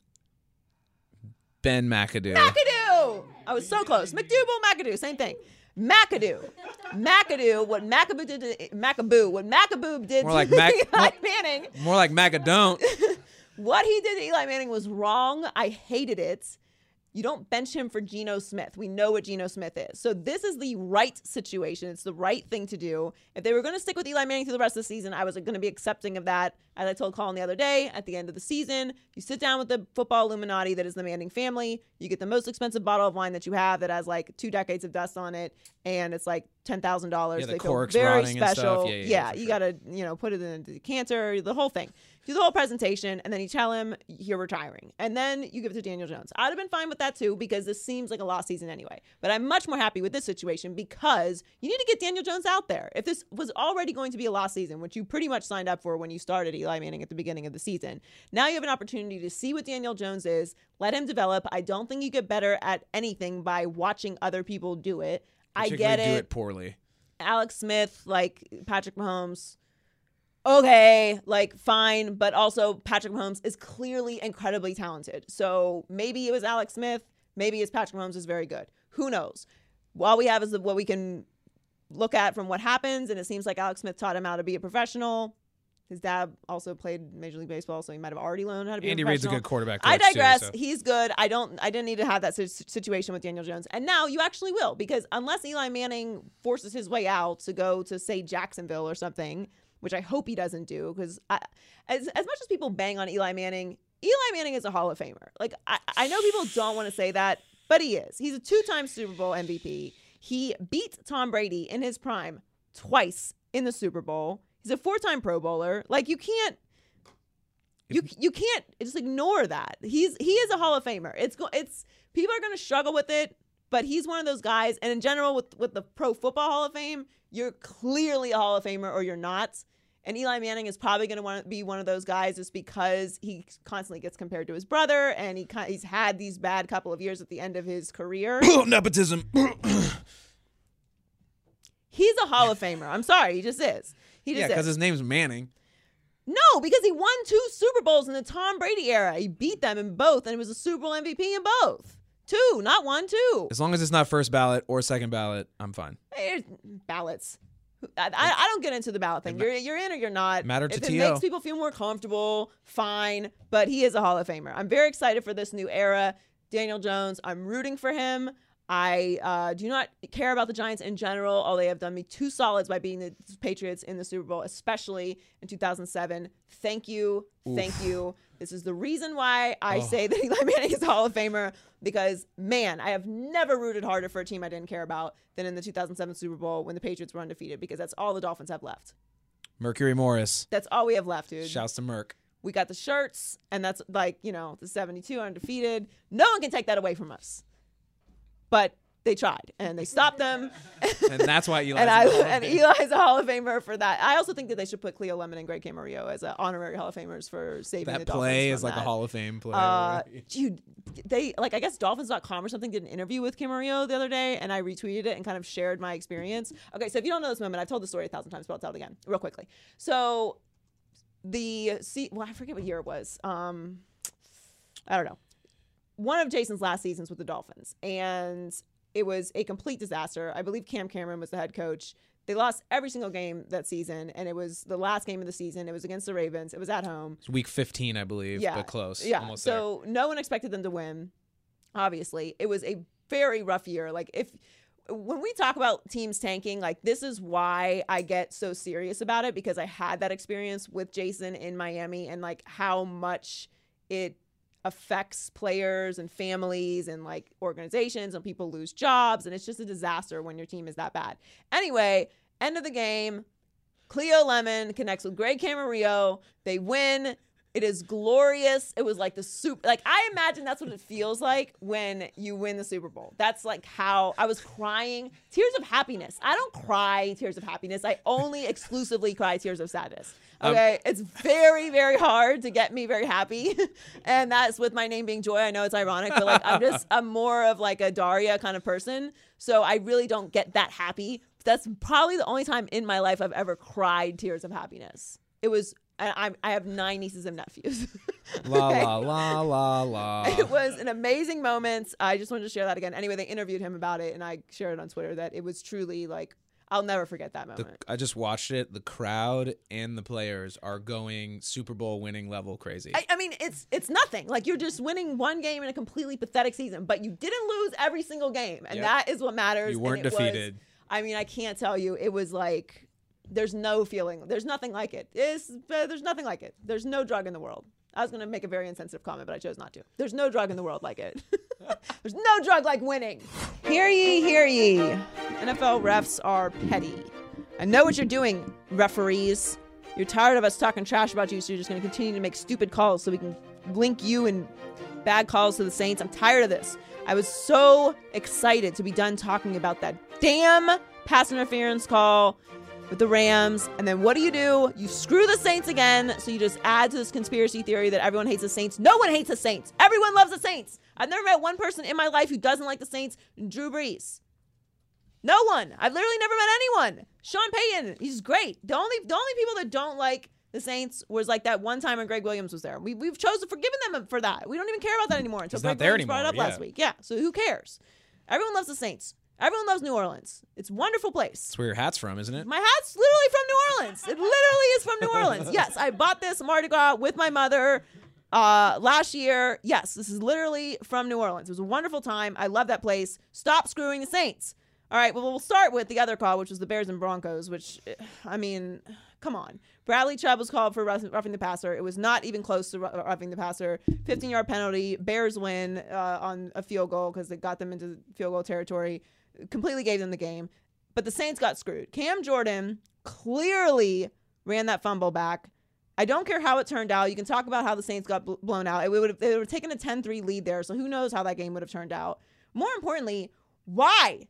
Ben McAdoo. McAdoo. I was so close. McDougal, McAdoo, same thing. McAdoo. McAdoo, what McAboo did to Macaboo, what Macaboo did More to like Mac- Eli more- Manning. More like Macadont. What he did to Eli Manning was wrong. I hated it. You don't bench him for Geno Smith. We know what Geno Smith is. So this is the right situation. It's the right thing to do. If they were going to stick with Eli Manning through the rest of the season, I was going to be accepting of that. As I told Colin the other day, at the end of the season, you sit down with the football Illuminati that is the Manning family. You get the most expensive bottle of wine that you have that has like two decades of dust on it, and it's like ten thousand dollars. Yeah, the they feel corks very rotting and stuff. special. Yeah, yeah, yeah, for you sure. got to you know put it in a decanter, the whole thing. Do the whole presentation, and then you tell him you're retiring. And then you give it to Daniel Jones. I'd have been fine with that too, because this seems like a lost season anyway. But I'm much more happy with this situation because you need to get Daniel Jones out there. If this was already going to be a lost season, which you pretty much signed up for when you started Eli Manning at the beginning of the season, now you have an opportunity to see what Daniel Jones is, let him develop. I don't think you get better at anything by watching other people do it. I get Particularly do it. it poorly. Alex Smith, like Patrick Mahomes, okay, like fine, but also Patrick Mahomes is clearly incredibly talented. So maybe it was Alex Smith, maybe it's Patrick Mahomes is very good. Who knows? All we have is what we can look at from what happens, and it seems like Alex Smith taught him how to be a professional. His dad also played Major League Baseball, so he might have already learned how to be Andy a Reid's a professional. good quarterback. I coach, too, digress. so. He's good. I don't. I didn't need to have that si- situation with Daniel Jones. And now you actually will, because unless Eli Manning forces his way out to go to say Jacksonville or something, which I hope he doesn't do, because as as much as people bang on Eli Manning, Eli Manning is a Hall of Famer. Like I, I know people don't want to say that, but he is. He's a two-time Super Bowl M V P. He beat Tom Brady in his prime twice in the Super Bowl. He's a four-time Pro Bowler. Like you can't. You you can't just ignore that. He's he is a Hall of Famer. It's go, it's people are going to struggle with it, but he's one of those guys. And in general, with with the Pro Football Hall of Fame, you're clearly a Hall of Famer or you're not. And Eli Manning is probably going to want to be one of those guys just because he constantly gets compared to his brother, and he he's had these bad couple of years at the end of his career. Nepotism. He's a Hall of Famer. I'm sorry, he just is. He just yeah, because is. his name's Manning. No, because he won two Super Bowls in the Tom Brady era. He beat them in both, and it was a Super Bowl M V P in both. Two, not one, two. As long as it's not first ballot or second ballot, I'm fine. Hey, ballots. I, I, I don't get into the ballot thing. You're you're in or you're not. Matter to if T O. it makes people feel more comfortable, fine. But he is a Hall of Famer. I'm very excited for this new era. Daniel Jones, I'm rooting for him. I uh, do not care about the Giants in general, although they have done me two solids by beating the Patriots in the Super Bowl, especially in two thousand seven. Thank you. Oof. Thank you. This is the reason why I oh. say that Eli Manning is a Hall of Famer, because, man, I have never rooted harder for a team I didn't care about than in the two thousand seven Super Bowl when the Patriots were undefeated, because that's all the Dolphins have left. Mercury Morris. That's all we have left, dude. Shouts to Merc. We got the shirts, and that's like, you know, the seventy-two undefeated. No one can take that away from us. But they tried, and they stopped them. And that's why Eli's and, a I, Hall of and Eli's a Hall of Famer for that. I also think that they should put Cleo Lemon and Greg Camarillo as uh, honorary Hall of Famers for saving that the Dolphins. Play from is like that. a Hall of Fame play. Uh, dude, they like I guess Dolphins dot com or something did an interview with Camarillo the other day, and I retweeted it and kind of shared my experience. Okay, so if you don't know this moment, I've told the story a thousand times, but I'll tell it again real quickly. So the see, well, I forget what year it was. Um, I don't know. One of Jason's last seasons with the Dolphins, and it was a complete disaster. I believe Cam Cameron was the head coach. They lost every single game that season, and it was the last game of the season. It was against the Ravens. It was at home. It's week fifteen, I believe, yeah. but close. Yeah, Almost so there. No one expected them to win, obviously. It was a very rough year. Like, if when we talk about teams tanking, like, this is why I get so serious about it, because I had that experience with Jason in Miami, and, like, how much it affects players and families and like organizations, and people lose jobs, and it's just a disaster when your team is that bad. Anyway, end of the game, Cleo Lemon connects with Greg Camarillo. They win. It is glorious. It was like the soup. Like, I imagine that's what it feels like when you win the Super Bowl. That's like how I was crying. Tears of happiness. I don't cry tears of happiness. I only exclusively cry tears of sadness. Okay. Um, it's very, very hard to get me very happy. And that's with my name being Joy. I know it's ironic, but like, I'm just, I'm more of like a Daria kind of person. So I really don't get that happy. That's probably the only time in my life I've ever cried tears of happiness. It was, I, I have nine nieces and nephews. La, okay? la, la, la, la. It was an amazing moment. I just wanted to share that again. Anyway, they interviewed him about it, and I shared it on Twitter that it was truly like, I'll never forget that moment. The, I just watched it. The crowd and the players are going Super Bowl winning level crazy. I, I mean, it's it's nothing. Like, you're just winning one game in a completely pathetic season, but you didn't lose every single game, and yep. that is what matters. You weren't and it defeated. Was, I mean, I can't tell you. It was like, there's no feeling. There's nothing like it. It's, uh, there's nothing like it. There's no drug in the world. I was going to make a very insensitive comment, but I chose not to. There's no drug in the world like it. There's no drug like winning. Hear ye, hear ye. N F L refs are petty. I know what you're doing, referees. You're tired of us talking trash about you, so you're just going to continue to make stupid calls so we can link you and bad calls to the Saints. I'm tired of this. I was so excited to be done talking about that damn pass interference call with the Rams. And then what do you do? You screw the Saints again. So you just add to this conspiracy theory that everyone hates the Saints. No one hates the Saints. Everyone loves the Saints. I've never met one person in my life who doesn't like the Saints. Drew Brees. No one. I've literally never met anyone. Sean Payton. He's great. The only the only people that don't like the Saints was like that one time when Greg Williams was there. We, we've chosen forgiven them for that. We don't even care about that anymore until He's Greg not there Williams brought it up anymore, last yeah. week. Yeah. So who cares? Everyone loves the Saints. Everyone loves New Orleans. It's a wonderful place. That's where your hat's from, isn't it? My hat's literally from New Orleans. It literally is from New Orleans. Yes, I bought this Mardi Gras with my mother uh, last year. Yes, this is literally from New Orleans. It was a wonderful time. I love that place. Stop screwing the Saints. All right, well, we'll start with the other call, which was the Bears and Broncos, which, I mean, come on. Bradley Chubb was called for roughing the passer. It was not even close to roughing the passer. fifteen-yard penalty. Bears win uh, on a field goal because they got them into field goal territory. Completely gave them the game. But the Saints got screwed. Cam Jordan clearly ran that fumble back. I don't care how it turned out. You can talk about how the Saints got bl- blown out. It would have, they would have taken a ten three lead there, so who knows how that game would have turned out. More importantly, why?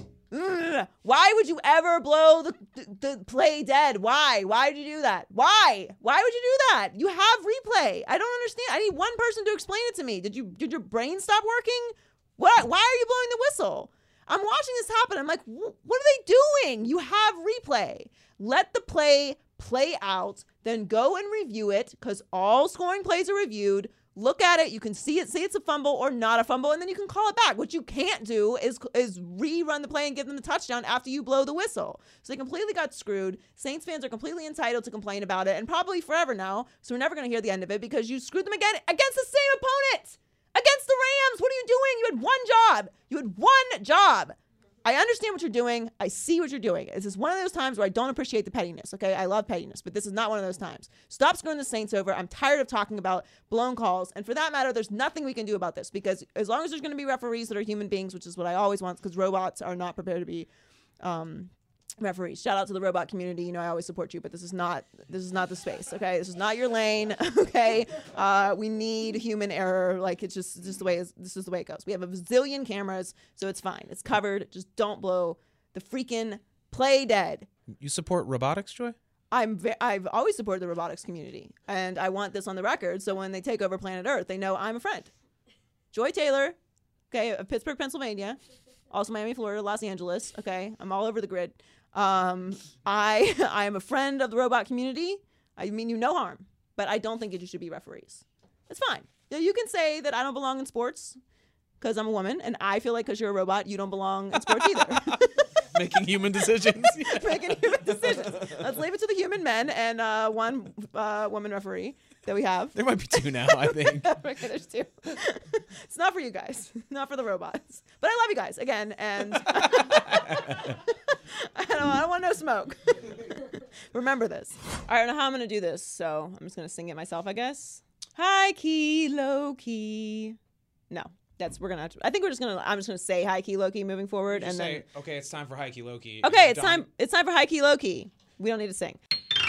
Ugh. Why would you ever blow the, the, the play dead? Why? Why did you do that? Why? Why would you do that? You have replay. I don't understand. I need one person to explain it to me. Did you did your brain stop working? What? Why are you blowing the whistle? I'm watching this happen. I'm like, what are they doing? You have replay. Let the play play out, then go and review it because all scoring plays are reviewed. Look at it. You can see it, say it's a fumble or not a fumble, and then you can call it back. What you can't do is is rerun the play and give them the touchdown after you blow the whistle. So they completely got screwed. Saints fans are completely entitled to complain about it, and probably forever now. So we're never going to hear the end of it because you screwed them again against the same opponent, against the Rams. What are you doing? You had one job. You had one job. I understand what you're doing. I see what you're doing. This is one of those times where I don't appreciate the pettiness, okay? I love pettiness, but this is not one of those times. Stop screwing the Saints over. I'm tired of talking about blown calls. And for that matter, there's nothing we can do about this because as long as there's going to be referees that are human beings, which is what I always want because robots are not prepared to be um, referees. Shout out to the robot community. You know, I always support you, but this is not this is not the space, okay? This is not your lane, okay? Uh, we need human error. Like, it's just, just the way it's, this is the way it goes. We have a bazillion cameras, so it's fine. It's covered. Just don't blow the freaking play dead. You support robotics, Joy? I'm ve- I've always supported the robotics community, and I want this on the record so when they take over planet Earth, they know I'm a friend. Joy Taylor, okay, of Pittsburgh, Pennsylvania, also Miami, Florida, Los Angeles, okay? I'm all over the grid. Um, I I am a friend of the robot community. I mean you no harm, but I don't think that you should be referees. It's fine. You can say that I don't belong in sports because I'm a woman, and I feel like because you're a robot, you don't belong in sports either. Making human decisions. Making human decisions. Let's leave it to the human men and uh, one uh, woman referee that we have. There might be two now, I think. Okay, there's two. It's not for you guys, not for the robots. But I love you guys again, and I don't, I don't want no smoke. Remember this. All right, I don't know how I'm gonna do this, so I'm just gonna sing it myself, I guess. High key, low key. No, that's we're gonna. Have to, I think we're just gonna. I'm just gonna say high key, low key moving forward, and Say, then. okay, it's time for high key, low key. Okay, it's Done. time. It's time for high key, low key. We don't need to sing.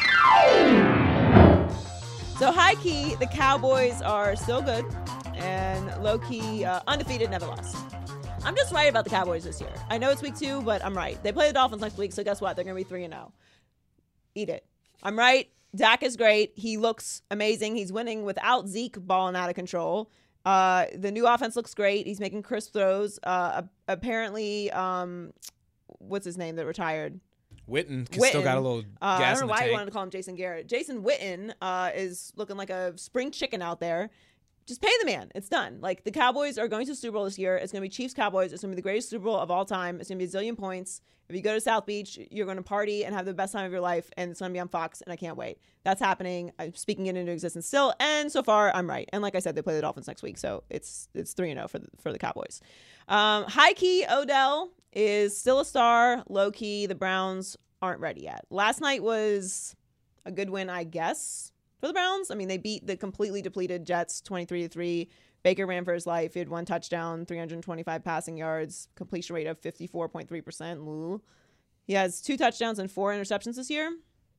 So high key, the Cowboys are still good, and low key, uh, undefeated, never lost. I'm just right about the Cowboys this year. I know it's week two, but I'm right. They play the Dolphins next week, so guess what? They're gonna be three and zero. Eat it. I'm right. Dak is great. He looks amazing. He's winning without Zeke balling out of control. Uh, the new offense looks great. He's making crisp throws. Uh, apparently, um, what's his name that retired? Witten, Witten. still got a little Uh, gas I in don't know the why tank. you wanted to call him Jason Garrett. Jason Witten uh, is looking like a spring chicken out there. Just pay the man. It's done. Like, the Cowboys are going to the Super Bowl this year. It's going to be Chiefs-Cowboys. It's going to be the greatest Super Bowl of all time. It's going to be a zillion points. If you go to South Beach, you're going to party and have the best time of your life, and it's going to be on Fox, and I can't wait. That's happening. I'm speaking it into existence still, and so far, I'm right. And like I said, they play the Dolphins next week, so it's it's three and oh for the, for the Cowboys. Um, high-key, Odell is still a star. Low-key, the Browns aren't ready yet. Last night was a good win, I guess, for the Browns. I mean, they beat the completely depleted Jets twenty-three to three. Baker ran for his life. He had one touchdown, three hundred twenty-five passing yards, completion rate of fifty-four point three percent. He has two touchdowns and four interceptions this year.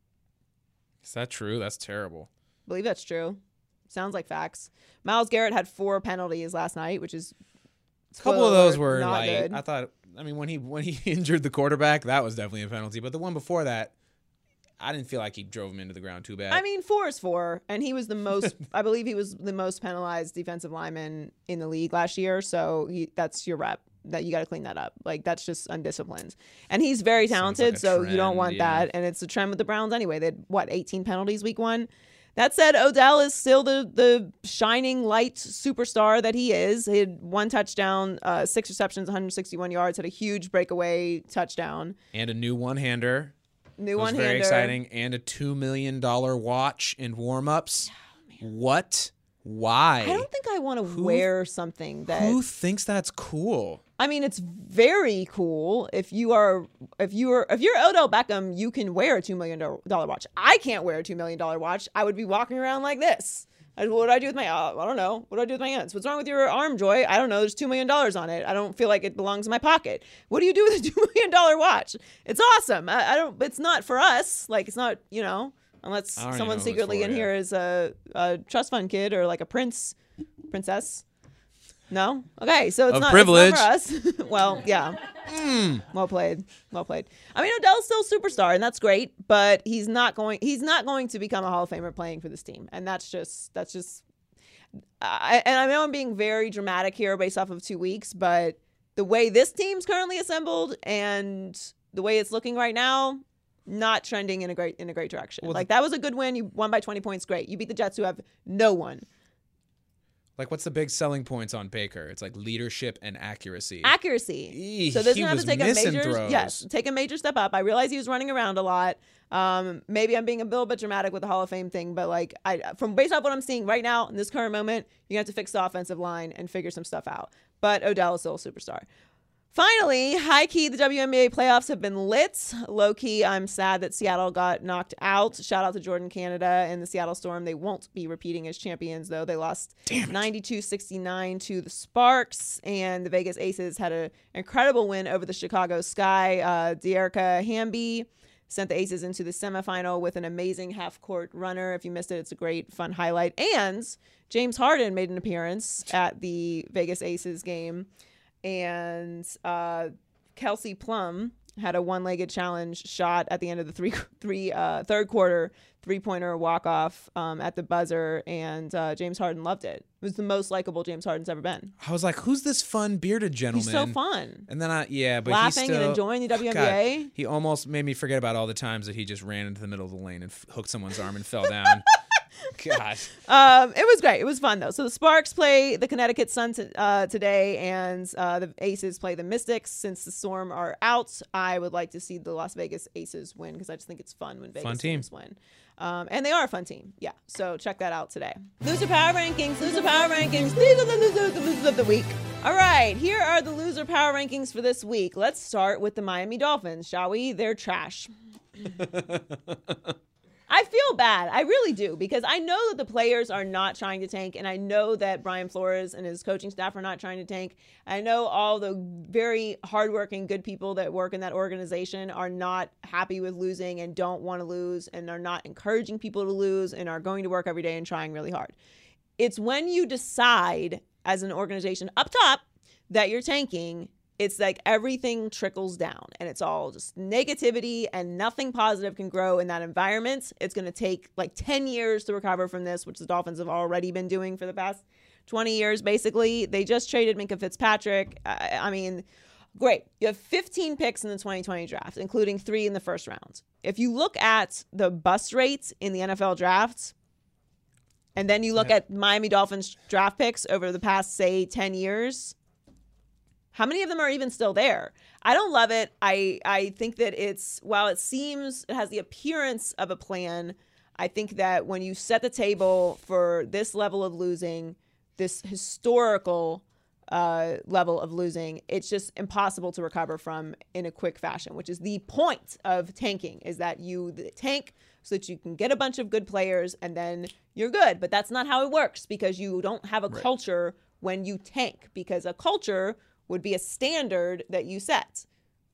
Is that true? That's terrible. I believe that's true. Sounds like facts. Myles Garrett had four penalties last night, which is A couple of those were not light. good. I thought. I mean, when he when he injured the quarterback, that was definitely a penalty. But the one before that, I didn't feel like he drove him into the ground too bad. I mean, four is four, and he was the most. I believe he was the most penalized defensive lineman in the league last year. So he, that's your rep. That you got to clean that up. Like, that's just undisciplined. And he's very talented, like a so you don't trend, want yeah. that. And it's a trend with the Browns anyway. They had what eighteen penalties week one. That said, Odell is still the the shining light superstar that he is. He had one touchdown, uh, six receptions, one hundred sixty-one yards, had a huge breakaway touchdown. and a new one-hander. New was one-hander. very exciting. And a two million dollar watch in warm-ups. What? Why? I don't think I want to wear something that. Who thinks that's cool? I mean, it's very cool. If you are, if you are, if you're Odell Beckham, you can wear a two million dollar watch. I can't wear a two million dollar watch. I would be walking around like this. I, what do I do with my? Uh, I don't know. What do I do with my hands? What's wrong with your arm, Joy? I don't know. There's two million dollars on it. I don't feel like it belongs in my pocket. What do you do with a two million dollar watch? It's awesome. I, I don't. It's not for us. Like it's not. You know. Unless I don't even someone know what secretly it's for, in yeah. here is a, a trust fund kid or like a prince, princess. No? Okay, so it's Of not, privilege. it's not for us. Well, yeah. Well played. Well played. I mean, Odell's still a superstar, and that's great, but he's not going he's not going to become a Hall of Famer playing for this team. And that's just that's just I, and I know I'm being very dramatic here based off of two weeks, but the way this team's currently assembled and the way it's looking right now, not trending in a great in a great direction. Well, like that was a good win. You won by twenty points. Great. You beat the Jets, who have no one. Like, what's the big selling points on Baker? It's like leadership and accuracy. Accuracy. Eesh, so this he is gonna have was to take a missing major throws. yes, take a major step up. I realize he was running around a lot. Um, maybe I'm being a little bit dramatic with the Hall of Fame thing, but like I from based off what I'm seeing right now in this current moment, you have to fix the offensive line and figure some stuff out. But Odell is still a superstar. Finally, high key, the W N B A playoffs have been lit. Low key, I'm sad that Seattle got knocked out. Shout out to Jordan Canada and the Seattle Storm. They won't be repeating as champions, though. They lost ninety-two sixty-nine to the Sparks, and the Vegas Aces had an incredible win over the Chicago Sky. Uh, De'Erica Hamby sent the Aces into the semifinal with an amazing half-court runner. If you missed it, it's a great, fun highlight. And James Harden made an appearance at the Vegas Aces game. And uh, Kelsey Plum had a one-legged challenge shot at the end of the three, three, uh, third quarter, three-pointer walk-off um, at the buzzer, and uh, James Harden loved it. It was the most likable James Harden's ever been. I was like, who's this fun bearded gentleman? He's so fun. And then I, yeah, but Laughing he's still, and enjoying the W N B God, A. he almost made me forget about all the times that he just ran into the middle of the lane and f- hooked someone's arm and fell down. God. Um, it was great. It was fun, though. So the Sparks play the Connecticut Sun t- uh, today, and uh, the Aces play the Mystics. Since the Storm are out, I would like to see the Las Vegas Aces win because I just think it's fun when Vegas Fun team. teams win. Um, and they are a fun team. Yeah. So check that out today. Loser Power Rankings. Loser Power Rankings. These are the losers, the losers of the week. All right. Here are the Loser Power Rankings for this week. Let's start with the Miami Dolphins, shall we? They're trash. I feel bad. I really do, because I know that the players are not trying to tank, and I know that Brian Flores and his coaching staff are not trying to tank. I know all the very hardworking, good people that work in that organization are not happy with losing and don't want to lose and are not encouraging people to lose and are going to work every day and trying really hard. It's when you decide as an organization up top that you're tanking, it's like everything trickles down and it's all just negativity and nothing positive can grow in that environment. It's going to take like ten years to recover from this, which the Dolphins have already been doing for the past twenty years, basically. They just traded Minkah Fitzpatrick. I, I mean, great. You have fifteen picks in the twenty twenty draft, including three in the first round. If you look at the bust rates in the N F L drafts, and then you look yeah. at Miami Dolphins draft picks over the past, say, ten years, how many of them are even still there? I don't love it. I, I think that it's, while it seems, it has the appearance of a plan, I think that when you set the table for this level of losing, this historical uh, level of losing, it's just impossible to recover from in a quick fashion, which is the point of tanking, is that you tank so that you can get a bunch of good players and then you're good. But that's not how it works, because you don't have a right. culture when you tank, because a culture would be a standard that you set.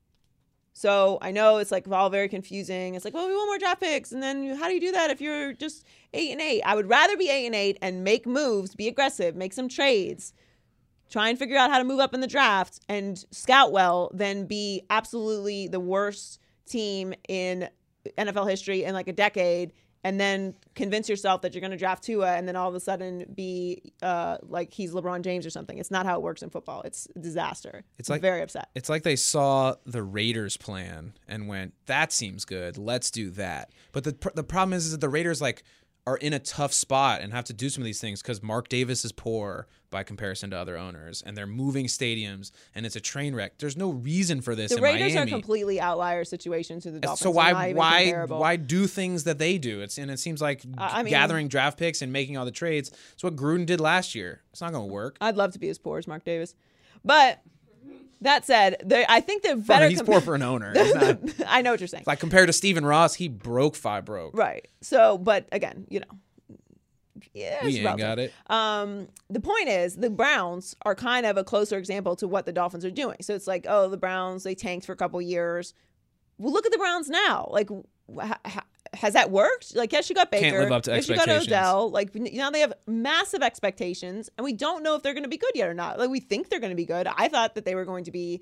So I know it's like all very confusing. It's like, well, we want more draft picks. And then how do you do that if you're just eight and eight? I would rather be eight and eight and make moves, be aggressive, make some trades, try and figure out how to move up in the draft and scout well than be absolutely the worst team in N F L history in like a decade and then convince yourself that you're going to draft Tua and then all of a sudden be uh, like he's LeBron James or something. It's not how it works in football. It's a disaster. It's like, I'm very upset. It's like they saw the Raiders plan and went, that seems good. Let's do that. But the the problem is, is that the Raiders like are in a tough spot and have to do some of these things because Mark Davis is poor. by comparison to other owners, and they're moving stadiums, and it's a train wreck. There's no reason for this The in Raiders Miami. are completely outlier situations to the Dolphins. So They're not why even why comparable. why do things that they do? It's and it seems like I mean- gathering draft picks and making all the trades. It's what Gruden did last year. It's not going to work. I'd love to be as poor as Mark Davis, but that said, they- I think they're better. He's com- poor for an owner. He's not, I know what you're saying. like compared to Stephen Ross, he broke five broke. Right. So, but again, you know, yeah, We it's ain't relative. got it. Um, the point is, the Browns are kind of a closer example to what the Dolphins are doing. So it's like, oh, the Browns, they tanked for a couple years. Well, look at the Browns now. Like, wh- ha- has that worked? Like, yes, you got Baker. Can't live up to yes, you got expectations. Odell. Like, now they have massive expectations, and we don't know if they're going to be good yet or not. Like, we think they're going to be good. I thought that they were going to be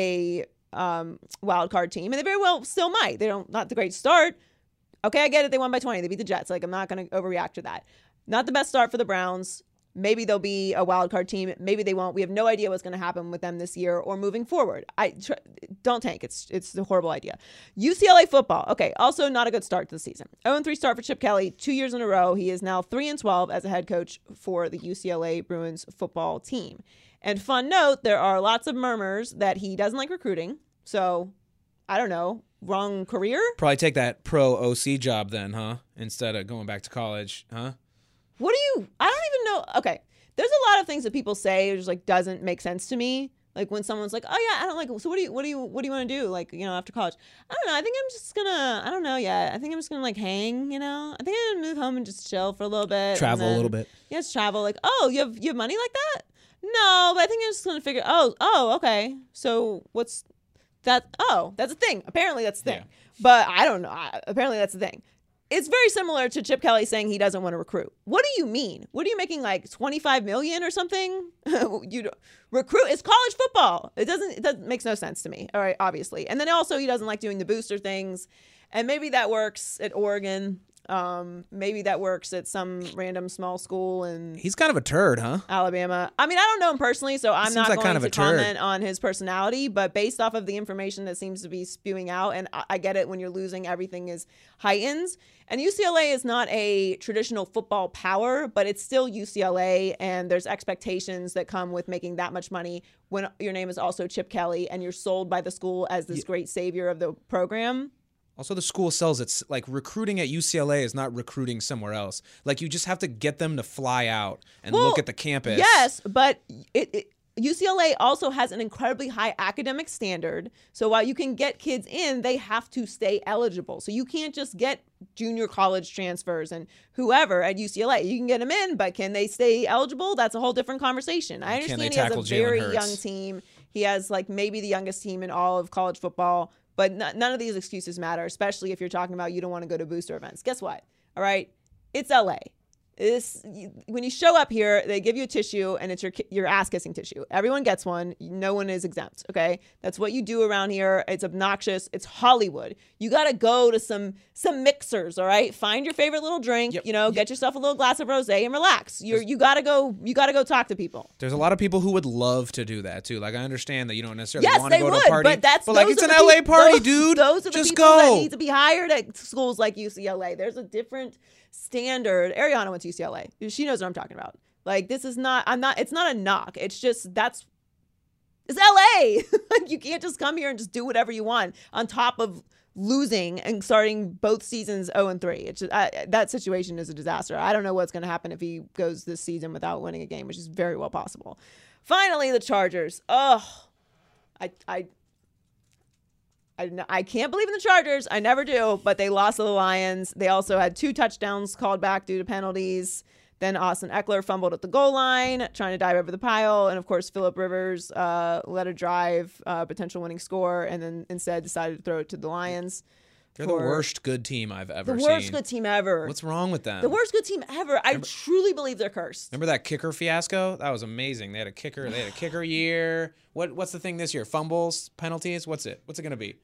a um, wild card team, and they very well still might. They don't not the great start. Okay, I get it. They won by twenty. They beat the Jets. Like, I'm not going to overreact to that. Not the best start for the Browns. Maybe they'll be a wild card team. Maybe they won't. We have no idea what's going to happen with them this year or moving forward. I tr- don't tank. It's it's a horrible idea. U C L A football. Okay, also not a good start to the season. oh and three start for Chip Kelly. Two years in a row. He is now three and twelve as a head coach for the U C L A Bruins football team. And fun note, there are lots of murmurs that he doesn't like recruiting. So, I don't know. Wrong career? Probably take that pro O C job then, huh? Instead of going back to college, huh? What do you, I don't even know. Okay. There's a lot of things that people say just like doesn't make sense to me. Like when someone's like, oh yeah, I don't like, so what do you, what do you, what do you want to do? Like, you know, after college, I don't know. I think I'm just gonna, I don't know yet. I think I'm just gonna like hang, you know, I think I'm gonna move home and just chill for a little bit. Travel and a little then- bit. Yeah, just travel. Like, oh, you have, you have money like that? No, but I think I'm just gonna figure, oh, oh, okay. So what's that? Oh, that's a thing. Apparently that's the thing. Yeah. But I don't know. I, apparently that's the thing. It's very similar to Chip Kelly saying he doesn't want to recruit. What do you mean? What are you making, like twenty-five million or something? You don't, recruit? It's college football. It doesn't. It doesn't makes no sense to me. All right, obviously. And then also he doesn't like doing the booster things, and maybe that works at Oregon. Um, maybe that works at some random small school in He's kind of a turd, huh? Alabama. I mean, I don't know him personally, so I'm seems not like going kind of to a turd. comment on his personality. But based off of the information that seems to be spewing out, and I, I get it, when you're losing, everything is heightens. And U C L A is not a traditional football power, but it's still U C L A, and there's expectations that come with making that much money when your name is also Chip Kelly, and you're sold by the school as this great savior of the program. Also, the school sells it's like recruiting at U C L A is not recruiting somewhere else. Like you just have to get them to fly out and Well, look at the campus. Yes, but it, it, U C L A also has an incredibly high academic standard. So while you can get kids in, they have to stay eligible. So you can't just get junior college transfers and whoever at U C L A. You can get them in, but can they stay eligible? That's a whole different conversation. I Can understand they he has tackle a Jalen very Hurts? young team. He has like maybe the youngest team in all of college football. But n- none of these excuses matter, especially if you're talking about you don't want to go to booster events. Guess what? All right, it's L A. This, when you show up here, they give you a tissue, and it's your ki- your ass kissing tissue. Everyone gets one. No one is exempt. Okay, that's what you do around here. It's obnoxious. It's Hollywood. You got to go to some some mixers. All right, find your favorite little drink. Yep. You know, get yourself a little glass of rosé and relax. You're you got to go. You got to go talk to people. There's a lot of people who would love to do that too. Like I understand that you don't necessarily Yes, want to they go would, to a party, but that's like those it's are an the L A peop- party, those, dude. Those are the Just people go. that need to be hired at schools like U C L A. There's a different standard. Ariana went to U C L A. She knows what I'm talking about. Like this is not. I'm not. It's not a knock. It's just that's. It's L A. Like you can't just come here and just do whatever you want on top of losing and starting both seasons oh and three. It's just, I, that situation is a disaster. I don't know what's going to happen if he goes this season without winning a game, which is very well possible. Finally, the Chargers. Oh, I I I, I can't believe in the Chargers. I never do, but they lost to the Lions. They also had two touchdowns called back due to penalties. Then Austin Eckler fumbled at the goal line, trying to dive over the pile. And, of course, Phillip Rivers uh, led a drive, uh, potential winning score, and then instead decided to throw it to the Lions. They're for the worst good team I've ever The seen. worst good team ever. What's wrong with them? The worst good team ever. I truly believe they're cursed. Remember that kicker fiasco? That was amazing. They had a kicker. They had a kicker year. What What's the thing this year? Fumbles, penalties. What's it? What's it going to be?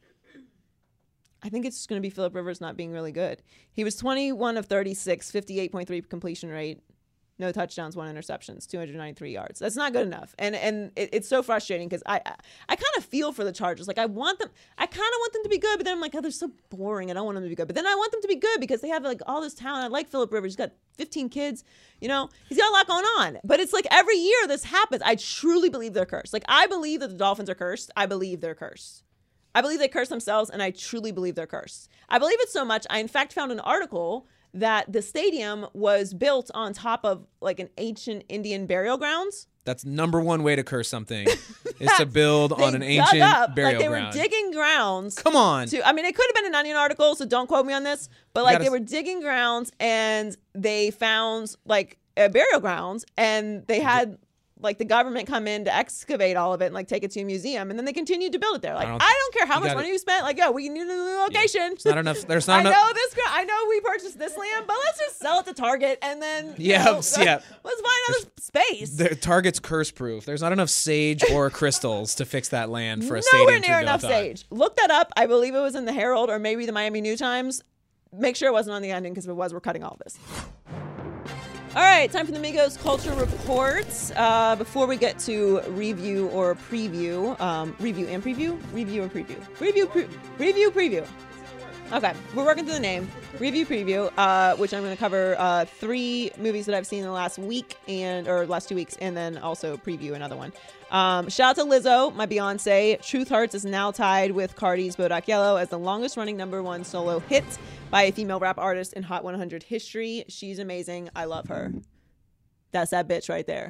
I think it's just going to be Phillip Rivers not being really good. He was twenty-one of thirty-six, fifty-eight point three completion rate. No touchdowns, one interceptions, two hundred ninety-three yards. That's not good enough. And and it, it's so frustrating because I, I I kind of feel for the Chargers. Like I want them, I kind of want them to be good, but then I'm like, oh, they're so boring. I don't want them to be good. But then I want them to be good because they have like all this talent. I like Phillip Rivers. He's got fifteen kids. You know, he's got a lot going on. But it's like every year this happens. I truly believe they're cursed. Like I believe that the Dolphins are cursed. I believe they're cursed. I believe they curse themselves, and I truly believe they're cursed. I believe it so much. I in fact found an article that the stadium was built on top of like an ancient Indian burial grounds. That's number one way to curse something is to build They on an dug ancient up, burial like they ground. were digging grounds. Come on. To, I mean, it could have been an Onion article, so don't quote me on this. But like gotta- they were digging grounds, and they found like a burial grounds, and they had like the government come in to excavate all of it and like take it to a museum, and then they continued to build it there. Like I don't- don't, I don't care how you much gotta- money you spent. Like, yo, we need a new location. It's not enough. There's not I enough. know this. gra- I know we purchased this land, but let's just sell it to Target and then you Yeah, know, yeah. Let's find another space. The Target's curse proof. There's not enough sage or crystals to fix that land for a Nowhere stadium to near be enough built on. sage. Look that up. I believe it was in the Herald or maybe the Miami New Times. Make sure it wasn't on the ending because if it was, we're cutting all of this. All right, time for the Migos Culture Reports. Uh, before we get to review or preview, um, review and preview, review or preview, review, pre- review, preview. Okay, we're working through the name. Review, preview, uh, which I'm going to cover uh, three movies that I've seen in the last week and or last two weeks, and then also preview another one. Um, shout out to Lizzo, my Beyonce. Truth Hurts is now tied with Cardi's Bodak Yellow as the longest running number one solo hit by a female rap artist in Hot one hundred history. She's amazing. I love her. That's that bitch right there.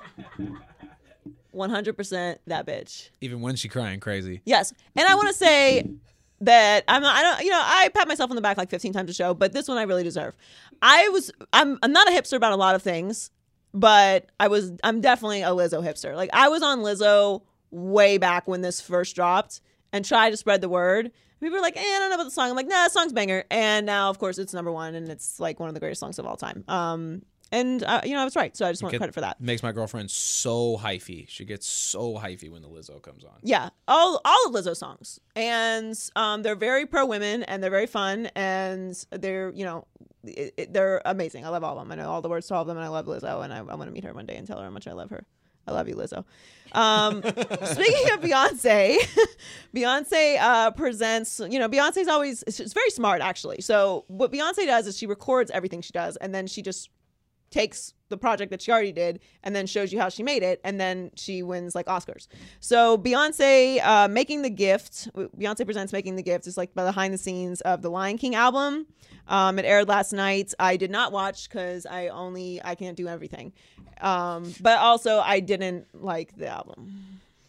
one hundred percent that bitch. Even when she crying crazy. Yes. And I want to say that I'm not, I don't, you know, I pat myself on the back like fifteen times a show, but this one I really deserve. I was, I'm, I'm not a hipster about a lot of things, but I was, I'm definitely a Lizzo hipster. Like I was on Lizzo way back when this first dropped and tried to spread the word. People were like, eh, I don't know about the song. I'm like, nah, the song's banger. And now, of course, it's number one and it's like one of the greatest songs of all time. Um, and, uh, you know, I was right. So I just want Get- credit for that. Makes my girlfriend so hyphy. She gets so hyphy when the Lizzo comes on. Yeah, all all of Lizzo's songs, and um, they're very pro women, and they're very fun, and they're you know, it, it, they're amazing. I love all of them. I know all the words to all of them, and I love Lizzo, and I, I want to meet her one day and tell her how much I love her. I love you, Lizzo. Um, speaking of Beyonce, Beyonce uh, presents. You know, Beyonce's always it's very smart actually. So what Beyonce does is she records everything she does, and then she just takes the project that she already did and then shows you how she made it, and then she wins like Oscars. So Beyonce uh, making the gift, Beyonce presents Making the Gift is like behind the scenes of the Lion King album. Um, it aired last night. I did not watch because I only I can't do everything, um, but also I didn't like the album.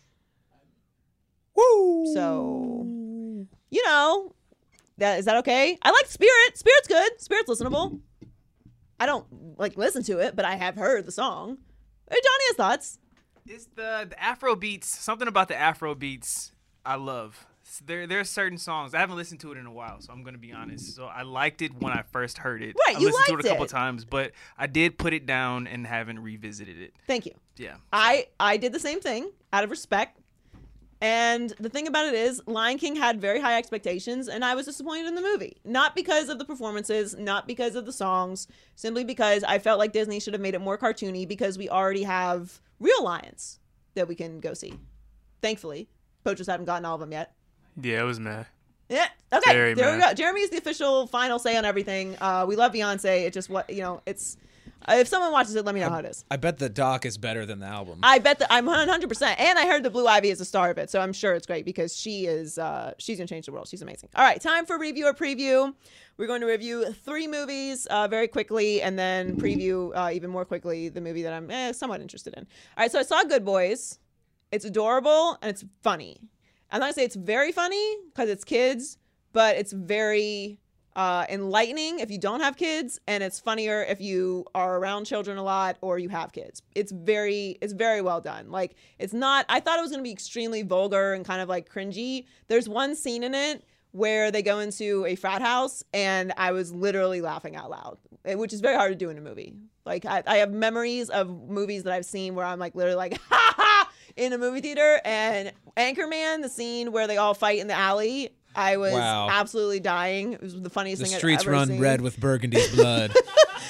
Woo! So you know that is that okay? I like Spirit. Spirit's good. Spirit's listenable. I don't like listen to it, but I have heard the song. Hey, Johnny has thoughts. It's the the Afro beats. Something about the Afro beats I love. There there are certain songs I haven't listened to it in a while, so I'm gonna be honest. So I liked it when I first heard it. Right, I you listened to it liked a couple it. times, but I did put it down and haven't revisited it. Thank you. Yeah. I I did the same thing out of respect. And the thing about it is, Lion King had very high expectations, and I was disappointed in the movie. Not because of the performances, not because of the songs, simply because I felt like Disney should have made it more cartoony because we already have real lions that we can go see. Thankfully. Poachers haven't gotten all of them yet. Yeah, it was meh. Yeah. Okay. Very there we mad. go. Jeremy is the official final say on everything. Uh, we love Beyonce. It just what you know. It's uh, if someone watches it, let me know how it is. I bet the doc is better than the album. I bet that I'm one hundred percent. And I heard that Blue Ivy is the star of it, so I'm sure it's great because she is. Uh, she's gonna change the world. She's amazing. All right, time for review or preview. We're going to review three movies uh, very quickly, and then preview uh, even more quickly the movie that I'm eh, somewhat interested in. All right, so I saw Good Boys. It's adorable and it's funny. I'm not gonna say it's very funny because it's kids, but it's very uh, enlightening if you don't have kids, and it's funnier if you are around children a lot or you have kids. It's very, it's very well done. Like it's not. I thought it was gonna be extremely vulgar and kind of like cringy. There's one scene in it where they go into a frat house, and I was literally laughing out loud, which is very hard to do in a movie. Like I, I have memories of movies that I've seen where I'm like literally like ha ha in a movie theater, and Anchorman, the scene where they all fight in the alley, I was Wow. absolutely dying. It was the funniest the thing I've streets ever run seen. red with Burgundy's blood. It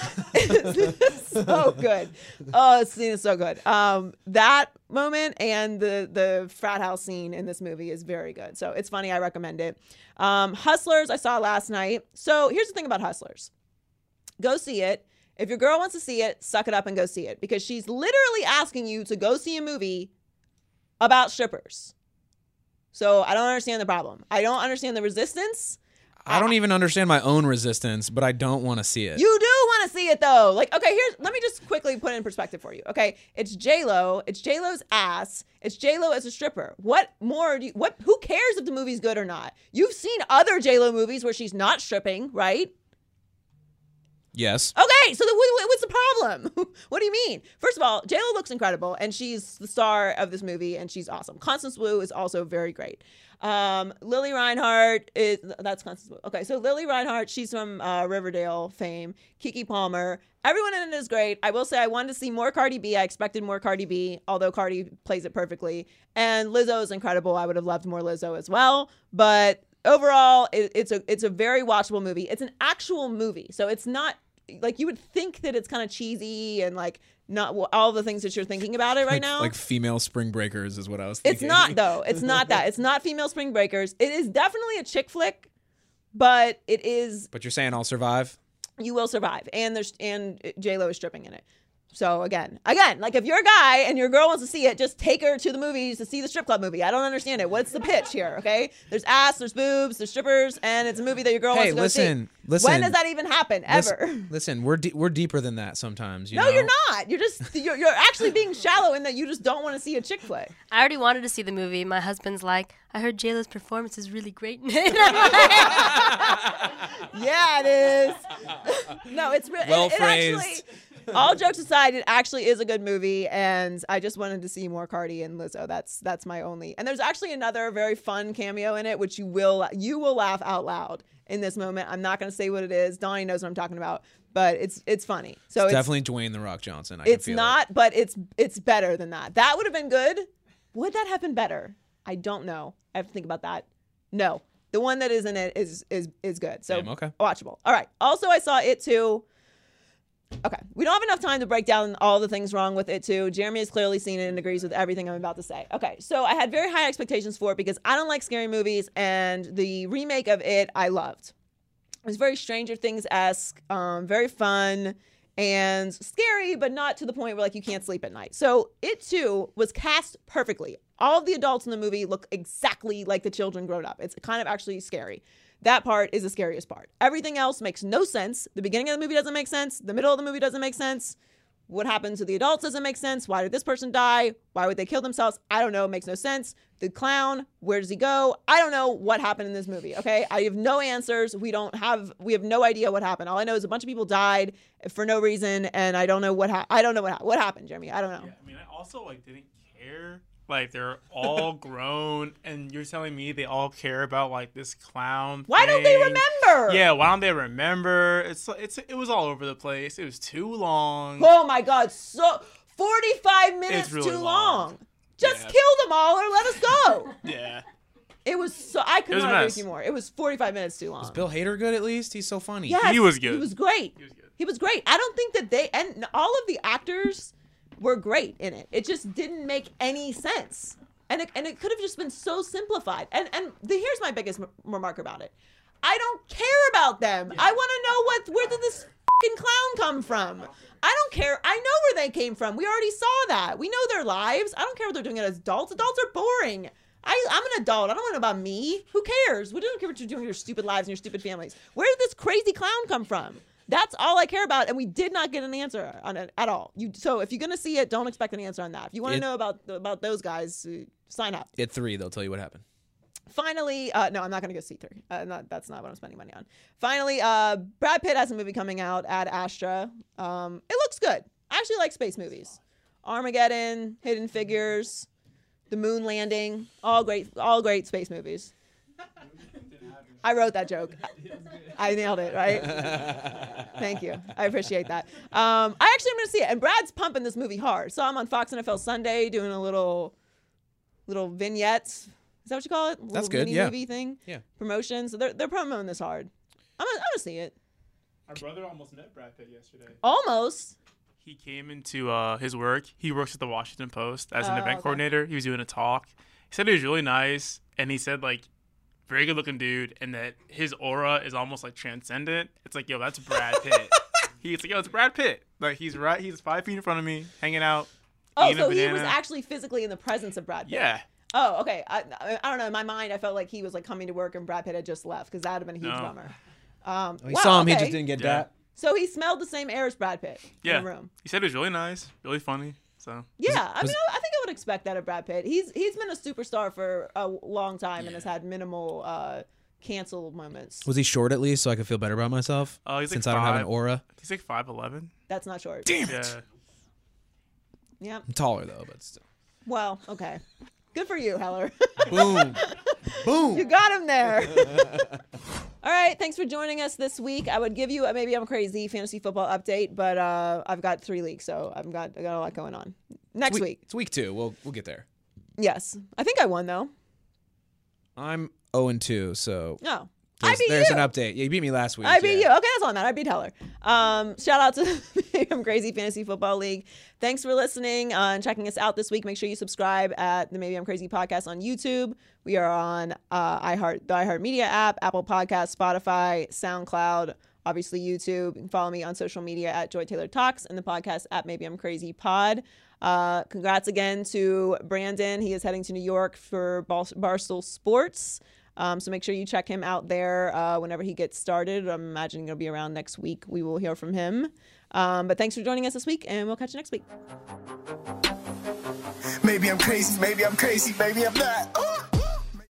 is so good. Oh, this scene is so good. Um, that moment and the the frat house scene in this movie is very good. So it's funny. I recommend it. Um, Hustlers I saw last night. So here's the thing about Hustlers. Go see it. If your girl wants to see it, suck it up and go see it, because she's literally asking you to go see a movie about strippers. So I don't understand the problem. I don't understand the resistance. I don't even understand my own resistance, but I don't want to see it. You do want to see it though. Like, okay, here's let me just quickly put it in perspective for you. Okay, it's J-Lo. It's J-Lo's ass. It's J-Lo as a stripper. What more do you, what? Who cares if the movie's good or not? You've seen other J-Lo movies where she's not stripping, right? Yes. Okay, so the, what's the problem? What do you mean? First of all, J-Lo looks incredible, and she's the star of this movie, and she's awesome. Constance Wu is also very great. Um, Lily Reinhart is that's Constance Wu. Okay, so Lily Reinhart, she's from uh, Riverdale fame. Keke Palmer, everyone in it is great. I will say I wanted to see more Cardi B. I expected more Cardi B, although Cardi plays it perfectly. And Lizzo is incredible. I would have loved more Lizzo as well, but overall, it, it's a it's a very watchable movie. It's an actual movie, so it's not. Like, you would think that it's kind of cheesy and like not all the things that you're thinking about it right like, now. Like female Spring Breakers is what I was thinking. It's not though. It's not that. It's not female Spring Breakers. It is definitely a chick flick, but it is. But you're saying I'll survive? You will survive, and there's and J-Lo is stripping in it. So again, again, like if you're a guy and your girl wants to see it, just take her to the movies to see the strip club movie. I don't understand it. What's the pitch here? Okay, there's ass, there's boobs, there's strippers, and it's a movie that your girl Hey, wants to go listen, see. listen. When does that even happen? Ever? Listen, listen we're de- we're deeper than that sometimes. You No, know? you're not. You're just you're, you're actually being shallow in that you just don't want to see a chick flick. I already wanted to see the movie. My husband's like, I heard J-Lo's performance is really great in it. And I'm like, Yeah, it is. No, it's really Well it, it phrased. actually. All jokes aside, it actually is a good movie, and I just wanted to see more Cardi and Lizzo. That's that's my only. And there's actually another very fun cameo in it, which you will you will laugh out loud in this moment. I'm not going to say what it is. Donnie knows what I'm talking about, but it's it's funny. So It's it's, definitely Dwayne the Rock Johnson. I it's can feel not, but it's it's better than that. That would have been good. Would that have been better? I don't know. I have to think about that. No, the one that is in it is is is good. So Damn, okay. watchable. All right. Also, I saw It Too. Okay, we don't have enough time to break down all the things wrong with It Too. Jeremy has clearly seen it and agrees with everything I'm about to say. Okay, so I had very high expectations for it because I don't like scary movies, and the remake of it I loved. It was very Stranger Things-esque, um, very fun, and scary, but not to the point where like you can't sleep at night. So It Too was cast perfectly. All of the adults in the movie look exactly like the children grown up. It's kind of actually scary. That part is the scariest part. Everything else makes no sense. The beginning of the movie doesn't make sense. The middle of the movie doesn't make sense. What happened to the adults doesn't make sense. Why did this person die? Why would they kill themselves? I don't know. It makes no sense. The clown, where does he go? I don't know what happened in this movie, okay? I have no answers. We don't have, we have no idea what happened. All I know is a bunch of people died for no reason, and I don't know what, ha- I don't know what, ha- what happened, Jeremy. I don't know. Yeah, I mean, I also like didn't care. Like they're all grown, and you're telling me they all care about like this clown. Why don't they thing. remember? Yeah, why don't they remember? It's it's it was all over the place. It was too long. Oh my God, so forty-five minutes It's really too long. long. Just Yeah. kill them all or let us go. Yeah. It was so, I could It was not a agree mess. with you more. It was forty-five minutes too long. Is Bill Hader good at least? He's so funny. Yes, He was good. He was great. He was good. He was great. I don't think that they, and all of the actors were great in it. It just didn't make any sense. And it, and it could have just been so simplified. And and the, here's my biggest m- remark about it. I don't care about them. I want to know what where did this fucking clown come from? I don't care. I know where they came from. We already saw that. We know their lives. I don't care what they're doing as adults. Adults are boring. I, I'm an adult. I don't want to know about me. Who cares? We don't care what you're doing in your stupid lives and your stupid families. Where did this crazy clown come from? That's all I care about, and we did not get an answer on it at all. You so if you're gonna see it, don't expect an answer on that. If you want to It- know about about those guys, uh, sign up. At three, they'll tell you what happened. Finally, uh, no, I'm not gonna go see three. Uh, not, that's not what I'm spending money on. Finally, uh, Brad Pitt has a movie coming out, Ad Astra. Um, it looks good. I actually like space movies. Armageddon, Hidden Figures, The Moon Landing, all great, all great space movies. I wrote that joke. I nailed it, right? Thank you. I appreciate that. Um, I actually am going to see it. And Brad's pumping this movie hard. So I'm on Fox N F L Sunday doing a little little vignettes. Is that what you call it? A That's little good, mini yeah. movie thing? Yeah. Promotion. So they're, they're promoting this hard. I'm going to see it. Our brother almost met Brad Pitt yesterday. Almost. He came into uh, his work. He works at the Washington Post as an Oh, event okay. coordinator. He was doing a talk. He said he was really nice, and he said like, very good looking dude, and that his aura is almost like transcendent. It's like, yo, that's Brad Pitt. He's like, yo, it's Brad Pitt. Like he's right. He's five feet in front of me, hanging out. Oh, eating a so he was banana. actually physically in the presence of Brad Pitt. Yeah. Oh, okay. I, I I don't know. In my mind, I felt like he was like coming to work and Brad Pitt had just left because that would have been a huge No. bummer. Um, Oh, he wow, saw him. He okay. just didn't get Yeah. that. So he smelled the same air as Brad Pitt Yeah. in the room. He said he was really nice, really funny. So Yeah, I was- mean, I think I would expect that of Brad Pitt. He's he's been a superstar for a long time and has had minimal uh, cancel moments. Was he short at least, so I could feel better about myself? Oh, he's like since I don't have an five. aura. he's like five eleven. That's not short. Damn Yeah. it! Yeah. I'm taller though, but still. Well, okay. Good for you, Heller. Boom, boom. You got him there. All right, thanks for joining us this week. I would give you a maybe I'm crazy fantasy football update, but uh, I've got three leagues, so I've got I got a lot going on. Next Week- week, It's week two. We'll we'll get there. yes, I think I won though. I'm zero and two, so No, there's, I beat there's you. an update. Yeah, you beat me last week. I beat yeah. you. Okay, that's all that matters. I beat Heller. Um, shout out to Maybe I'm Crazy Fantasy Football League. Thanks for listening uh, and checking us out this week. Make sure you subscribe at the Maybe I'm Crazy podcast on YouTube. We are on uh, iHeart, the iHeartMedia app, Apple Podcasts, Spotify, SoundCloud, obviously YouTube. You can follow me on social media at Joy Taylor Talks and the podcast at Maybe I'm Crazy Pod. Uh, congrats again to Brandon. He is heading to New York for Bar- Barstool Sports. Um, so make sure you check him out there uh, whenever he gets started. I'm imagining it'll be around next week. We will hear from him. Um, but thanks for joining us this week, and we'll catch you next week. Maybe I'm crazy, maybe I'm crazy, maybe I'm not. Ooh.